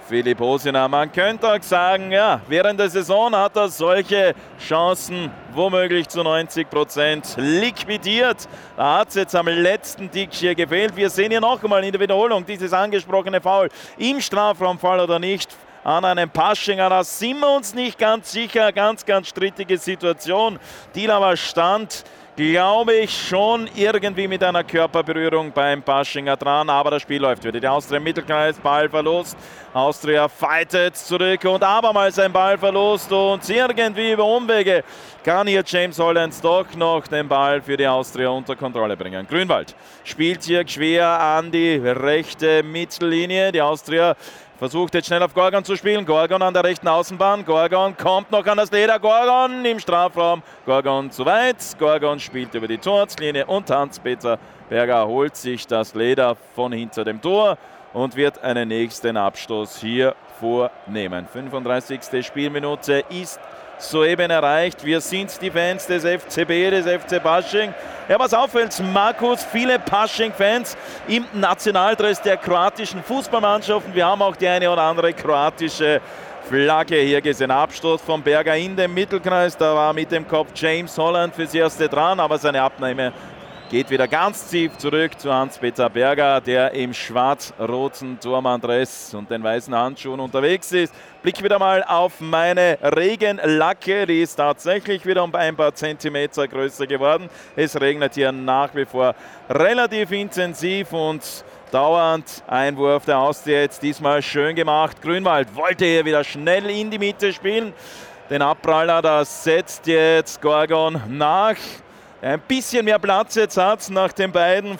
S1: Philipp Hosiner. Man könnte auch sagen, ja, während der Saison hat er solche Chancen womöglich zu 90% liquidiert. Da hat es jetzt am letzten Tick hier gefehlt. Wir sehen hier noch einmal in der Wiederholung dieses angesprochene Foul im Strafraumfall oder nicht an einem Paschinger. Da sind wir uns nicht ganz sicher. Ganz, ganz strittige Situation. Dielauer stand, glaube ich, schon irgendwie mit einer Körperberührung beim Paschinger dran, aber das Spiel läuft wieder. Die Austria im Mittelkreis, Ballverlust. Austria fightet zurück und abermals ein Ballverlust und irgendwie über Umwege kann hier James Hollands doch noch den Ball für die Austria unter Kontrolle bringen. Grünwald spielt hier schwer an die rechte Mittellinie. Die Austria versucht jetzt schnell auf Gorgon zu spielen. Gorgon an der rechten Außenbahn. Gorgon kommt noch an das Leder. Gorgon im Strafraum. Gorgon zu weit. Gorgon spielt über die Torlinie und Hans-Peter Berger holt sich das Leder von hinter dem Tor und wird einen nächsten Abstoß hier vornehmen. 35. Spielminute ist soeben erreicht. Wir sind die Fans des FCB, des FC Pasching. Ja, was auffällt, Markus, viele Pasching-Fans im Nationaldress der kroatischen Fußballmannschaften. Wir haben auch die eine oder andere kroatische Flagge hier gesehen. Abstoß von Berger in den Mittelkreis. Da war mit dem Kopf James Holland fürs Erste dran, aber seine Abnahme geht wieder ganz tief zurück zu Hans-Peter Berger, der im schwarz-roten Tormann-Dress und den weißen Handschuhen unterwegs ist. Blick wieder mal auf meine Regenlacke, die ist tatsächlich wieder um ein paar Zentimeter größer geworden. Es regnet hier nach wie vor relativ intensiv und dauernd. Einwurf der Austria jetzt diesmal schön gemacht. Grünwald wollte hier wieder schnell in die Mitte spielen. Den Abpraller, das setzt jetzt Gorgon nach. Ein bisschen mehr Platz jetzt hat nach den beiden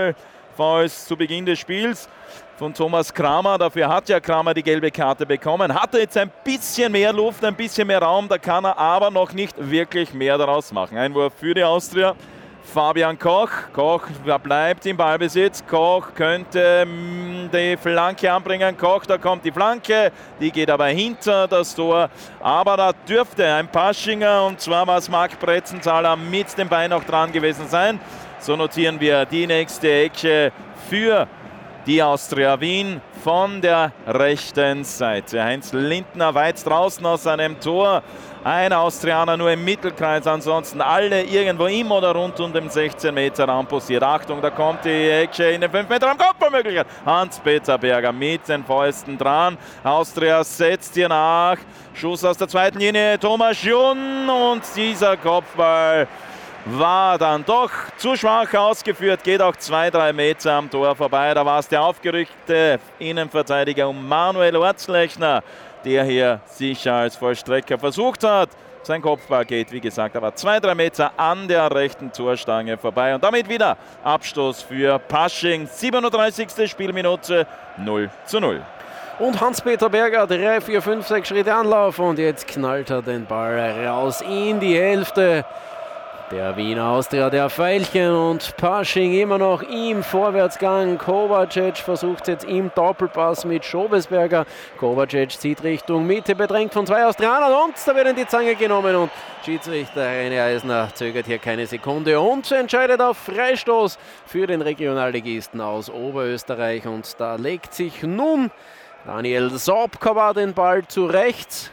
S1: Fouls zu Beginn des Spiels von Thomas Kramer. Dafür hat ja Kramer die gelbe Karte bekommen. Hat er jetzt ein bisschen mehr Luft, ein bisschen mehr Raum, da kann er aber noch nicht wirklich mehr daraus machen. Einwurf für die Austria. Fabian Koch. Koch bleibt im Ballbesitz. Koch könnte die Flanke anbringen. Koch, da kommt die Flanke. Die geht aber hinter das Tor. Aber da dürfte ein Paschinger, und zwar war es Marc Bretzenthaler, mit dem Bein noch dran gewesen sein. So notieren wir die nächste Ecke für die Austria Wien von der rechten Seite. Heinz Lindner weit draußen aus seinem Tor. Ein Austrianer nur im Mittelkreis, ansonsten alle irgendwo im oder rund um den 16-Meter-Raum posiert. Achtung, da kommt die Ecke in den 5-Meter-Raum. Kopfballmöglichkeit. Hans-Peter Berger mit den Fäusten dran. Austria setzt hier nach. Schuss aus der zweiten Linie. Thomas Jun und dieser Kopfball war dann doch zu schwach ausgeführt, geht auch 2-3 Meter am Tor vorbei. Da war es der aufgerückte Innenverteidiger Manuel Orzlechner, der hier sicher als Vollstrecker versucht hat. Sein Kopfball geht, wie gesagt, aber 2-3 Meter an der rechten Torstange vorbei. Und damit wieder Abstoß für Pasching. 37. Spielminute, 0:0.
S2: Und Hans-Peter Berger, 3, 4, 5, 6 Schritte Anlauf und jetzt knallt er den Ball raus in die Hälfte der Wiener Austria, der Veilchen, und Pasching immer noch im Vorwärtsgang. Kovacic versucht jetzt im Doppelpass mit Schobesberger. Kovacic zieht Richtung Mitte, bedrängt von zwei Austrianern und da wird in die Zange genommen und Schiedsrichter René Eisner zögert hier keine Sekunde und entscheidet auf Freistoß für den Regionalligisten aus Oberösterreich, und da legt sich nun Daniel Sobkova den Ball zurecht.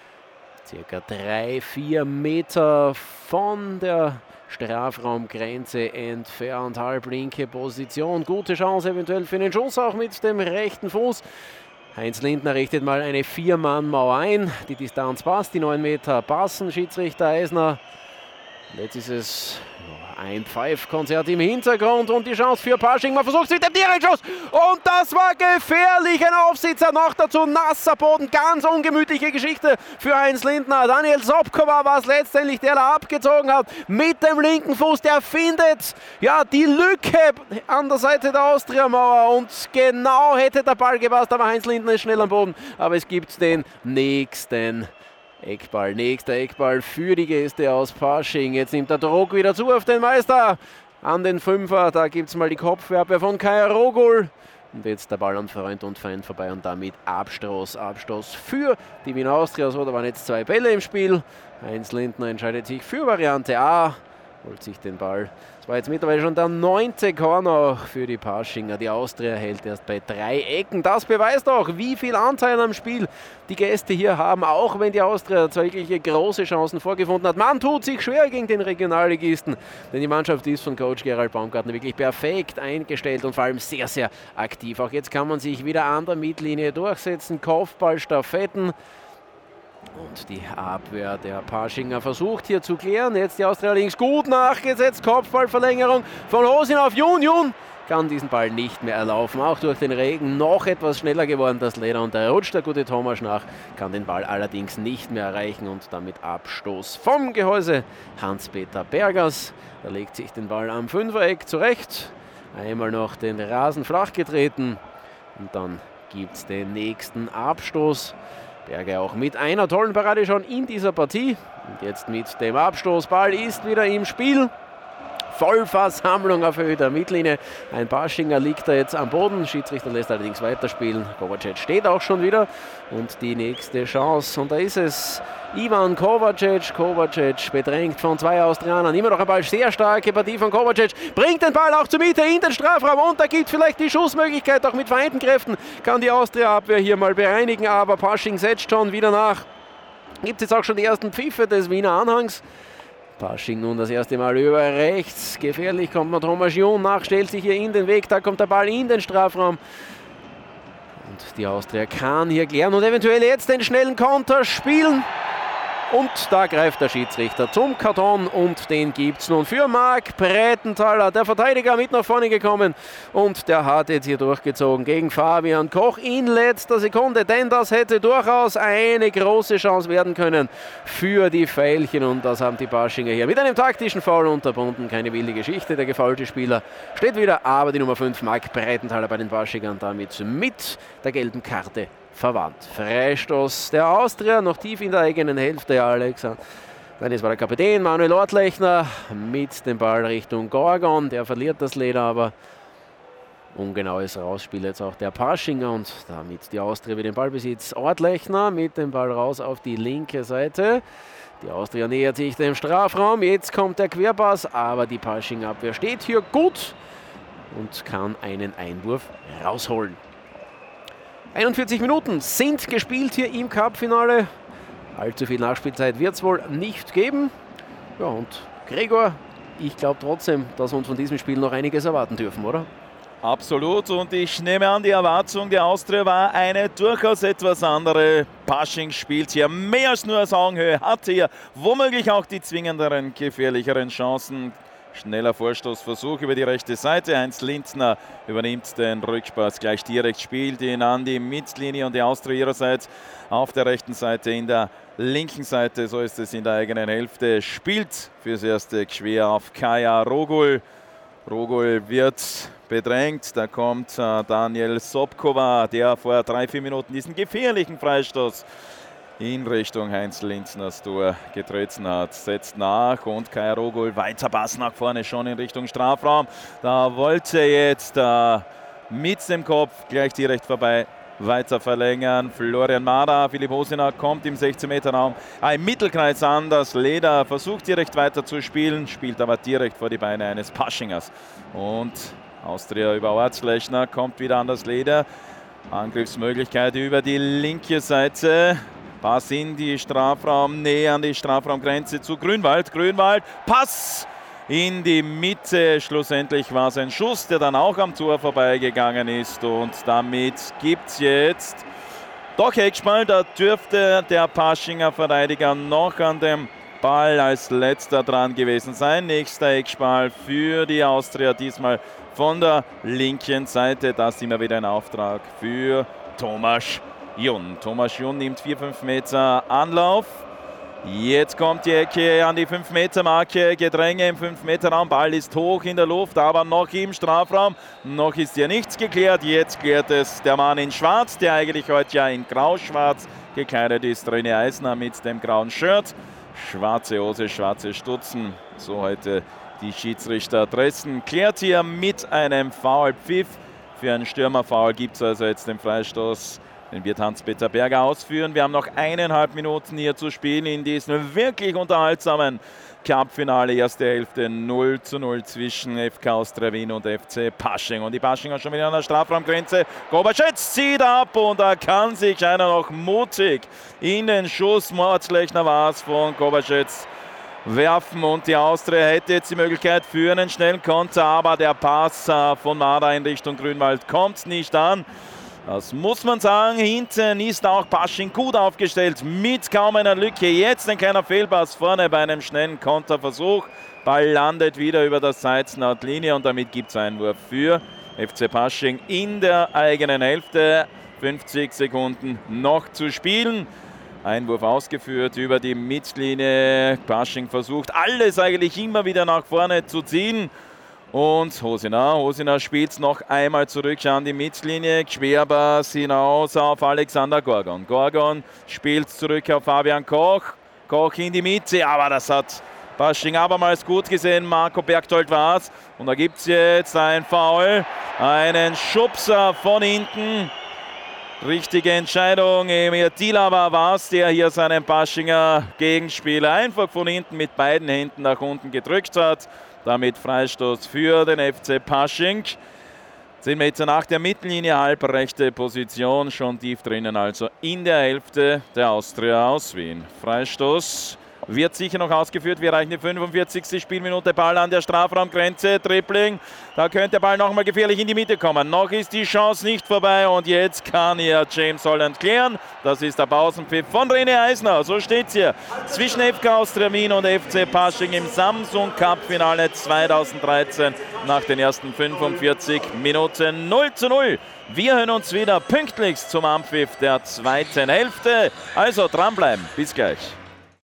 S2: Circa 3-4 Meter von der Strafraumgrenze entfernt, halblinke Position. Gute Chance eventuell für den Schuss, auch mit dem rechten Fuß. Heinz Lindner richtet mal eine 4-Mann-Mauer ein. Die Distanz passt, die 9 Meter passen. Schiedsrichter Eisner. Jetzt ist es ein Pfeifkonzert im Hintergrund und die Chance für Pasching. Man versucht es mit dem Direktschuss und das war gefährlich. Ein Aufsitzer, noch dazu nasser Boden. Ganz ungemütliche Geschichte für Heinz Lindner. Daniel Sobkova war es letztendlich, der da abgezogen hat mit dem linken Fuß. Der findet ja die Lücke an der Seite der Austria-Mauer und genau hätte der Ball gepasst, aber Heinz Lindner ist schnell am Boden. Aber es gibt den nächsten Eckball, nächster Eckball für die Gäste aus Pasching. Jetzt nimmt der Druck wieder zu auf den Meister. An den Fünfer, da gibt es mal die Kopfwerbe von Kaya Rogul. Und jetzt der Ball an Freund und Feind vorbei und damit Abstoß für die Wiener Austria. So, da waren jetzt 2 Bälle im Spiel. Heinz Lindner entscheidet sich für Variante A. holt sich den Ball. Das war jetzt mittlerweile schon der 9. Corner für die Paschinger. Die Austria hält erst bei 3 Ecken. Das beweist auch, wie viel Anteil am Spiel die Gäste hier haben, auch wenn die Austria zwar wirklich große Chancen vorgefunden hat. Man tut sich schwer gegen den Regionalligisten, denn die Mannschaft ist von Coach Gerald Baumgartner wirklich perfekt eingestellt und vor allem sehr, sehr aktiv. Auch jetzt kann man sich wieder an der Mittellinie durchsetzen. Kopfballstaffetten. Und die Abwehr der Paschinger versucht hier zu klären. Jetzt die Austria links gut nachgesetzt. Kopfballverlängerung von Hosin auf Jun. Jun kann diesen Ball nicht mehr erlaufen. Auch durch den Regen noch etwas schneller geworden, das Leder. Und da rutscht der gute Thomas nach, kann den Ball allerdings nicht mehr erreichen und damit Abstoß vom Gehäuse Hans-Peter Bergers. Er legt sich den Ball am Fünfereck zurecht. Einmal noch den Rasen flach getreten und dann gibt es den nächsten Abstoß. Berger auch mit einer tollen Parade schon in dieser Partie. Und jetzt mit dem Abstoß. Ball ist wieder im Spiel. Vollversammlung auf Höhe der Mittellinie. Ein Paschinger liegt da jetzt am Boden. Schiedsrichter lässt allerdings weiterspielen. Kovacic steht auch schon wieder. Und die nächste Chance. Und da ist es Ivan Kovacic. Kovacic bedrängt von 2 Austrianern. Immer noch ein Ball. Sehr starke Partie von Kovacic. Bringt den Ball auch zur Mitte in den Strafraum. Und da gibt vielleicht die Schussmöglichkeit. Auch mit vereinten Kräften kann die Austria-Abwehr hier mal bereinigen. Aber Pasching setzt schon wieder nach. Gibt es jetzt auch schon die ersten Pfiffe des Wiener Anhangs. Pasching nun das erste Mal über rechts. Gefährlich kommt man Thomas Jun nach, stellt sich hier in den Weg. Da kommt der Ball in den Strafraum. Und die Austria kann hier klären und eventuell jetzt den schnellen Konter spielen. Und da greift der Schiedsrichter zum Karton und den gibt es nun für Marc Breitenthaler. Der Verteidiger mit nach vorne gekommen und der hat jetzt hier durchgezogen gegen Fabian Koch in letzter Sekunde, denn das hätte durchaus eine große Chance werden können für die Veilchen und das haben die Paschinger hier mit einem taktischen Foul unterbunden. Keine wilde Geschichte, der gefaulte Spieler steht wieder, aber die Nummer 5 Marc Breitenthaler bei den Paschingern damit mit der gelben Karte verwandt. Freistoß der Austria, noch tief in der eigenen Hälfte. Alexander. Nein, es war der Kapitän Manuel Ortlechner mit dem Ball Richtung Gorgon. Der verliert das Leder, aber ungenaues Rausspiel jetzt auch der Paschinger und damit die Austria wieder den Ballbesitz. Ortlechner mit dem Ball raus auf die linke Seite. Die Austria nähert sich dem Strafraum. Jetzt kommt der Querpass, aber die Paschinger Abwehr steht hier gut und kann einen Einwurf rausholen. 41 Minuten sind gespielt hier im Cup-Finale. Allzu viel Nachspielzeit wird es wohl nicht geben. Ja, und Gregor, ich glaube trotzdem, dass wir uns von diesem Spiel noch einiges erwarten dürfen, oder?
S1: Absolut, und ich nehme an, die Erwartung der Austria war eine durchaus etwas andere. Pasching spielt hier mehr als nur auf Augenhöhe, hat hier womöglich auch die zwingenderen, gefährlicheren Chancen. Schneller Vorstoßversuch über die rechte Seite. Heinz Lindner übernimmt den Rückpass gleich direkt, spielt ihn an die Mittellinie und die Austria ihrerseits auf der rechten Seite, in der linken Seite, so ist es in der eigenen Hälfte, spielt fürs Erste schwer auf Kaya Rogul. Rogul wird bedrängt, da kommt Daniel Sobkova, der vor 3-4 Minuten diesen gefährlichen Freistoß in Richtung Heinz Lindners Tor getreten hat, setzt nach und Kaya Rogul, weiter Pass nach vorne schon in Richtung Strafraum. Da wollte jetzt mit dem Kopf gleich direkt vorbei weiter verlängern. Florian Mada, Philipp Hosiner kommt im 16-Meter-Raum im Mittelkreis an. Das Leder versucht direkt weiter zu spielen, spielt aber direkt vor die Beine eines Paschingers. Und Austria über Ortlechner kommt wieder an das Leder. Angriffsmöglichkeit über die linke Seite. Pass in die Strafraumnähe, an die Strafraumgrenze zu Grünwald. Grünwald, Pass in die Mitte. Schlussendlich war es ein Schuss, der dann auch am Tor vorbeigegangen ist. Und damit gibt es jetzt doch Eckball. Da dürfte der Paschinger Verteidiger noch an dem Ball als letzter dran gewesen sein. Nächster Eckball für die Austria, diesmal von der linken Seite. Das immer wieder ein Auftrag für Thomas Jun. Thomas Jun nimmt 4-5 Meter Anlauf. Jetzt kommt die Ecke an die 5-Meter-Marke. Gedränge im 5-Meter-Raum. Ball ist hoch in der Luft, aber noch im Strafraum. Noch ist hier nichts geklärt. Jetzt klärt es der Mann in Schwarz, der eigentlich heute ja in Grau-Schwarz gekleidet ist. René Eisner mit dem grauen Shirt. Schwarze Hose, schwarze Stutzen. So heute die Schiedsrichter Dresden. Klärt hier mit einem Foul-Pfiff. Für einen Stürmerfoul gibt es also jetzt den Freistoß Den wird Hans-Peter Berger ausführen. Wir haben noch 1,5 Minuten hier zu spielen in diesem wirklich unterhaltsamen Cup-Finale. Erste Hälfte 0:0 zwischen FK Austria Wien und FC Pasching. Und die Paschinger schon wieder an der Strafraumgrenze. Kovacic zieht ab und da kann sich einer noch mutig in den Schuss. Mordslechner war es von Kovacic werfen und die Austria hätte jetzt die Möglichkeit für einen schnellen Konter, aber der Pass von Marder in Richtung Grünwald kommt nicht an. Das muss man sagen, hinten ist auch Pasching gut aufgestellt mit kaum einer Lücke. Jetzt ein kleiner Fehlpass vorne bei einem schnellen Konterversuch. Ball landet wieder über der Seitenlinie und damit gibt es Einwurf für FC Pasching in der eigenen Hälfte. 50 Sekunden noch zu spielen. Einwurf ausgeführt über die Mittellinie. Pasching versucht alles eigentlich immer wieder nach vorne zu ziehen. Und Hosiner spielt es noch einmal zurück an die Mittellinie. Querpass hinaus auf Alexander Gorgon. Gorgon spielt zurück auf Fabian Koch. Koch in die Mitte, aber das hat Pasching abermals gut gesehen. Marco Bergtold war es. Und da gibt es jetzt ein Foul. Einen Schubser von hinten. Richtige Entscheidung. Emir Tilava war es, der hier seinen Paschinger Gegenspieler einfach von hinten mit beiden Händen nach unten gedrückt hat. Damit Freistoß für den FC Pasching. 10 Meter nach der Mittellinie, halbrechte Position, schon tief drinnen, also in der Hälfte der Austria aus Wien. Freistoß wird sicher noch ausgeführt. Wir erreichen die 45. Spielminute. Ball an der Strafraumgrenze. Dribbling. Da könnte der Ball nochmal gefährlich in die Mitte kommen. Noch ist die Chance nicht vorbei und jetzt kann hier James Holland klären. Das ist der Pausenpfiff von René Eisner. So steht es hier zwischen FK Austria Wien und FC Pasching im Samsung Cup Finale 2013 nach den ersten 45 Minuten 0:0. Wir hören uns wieder pünktlichst zum Anpfiff der zweiten Hälfte. Also dranbleiben. Bis gleich.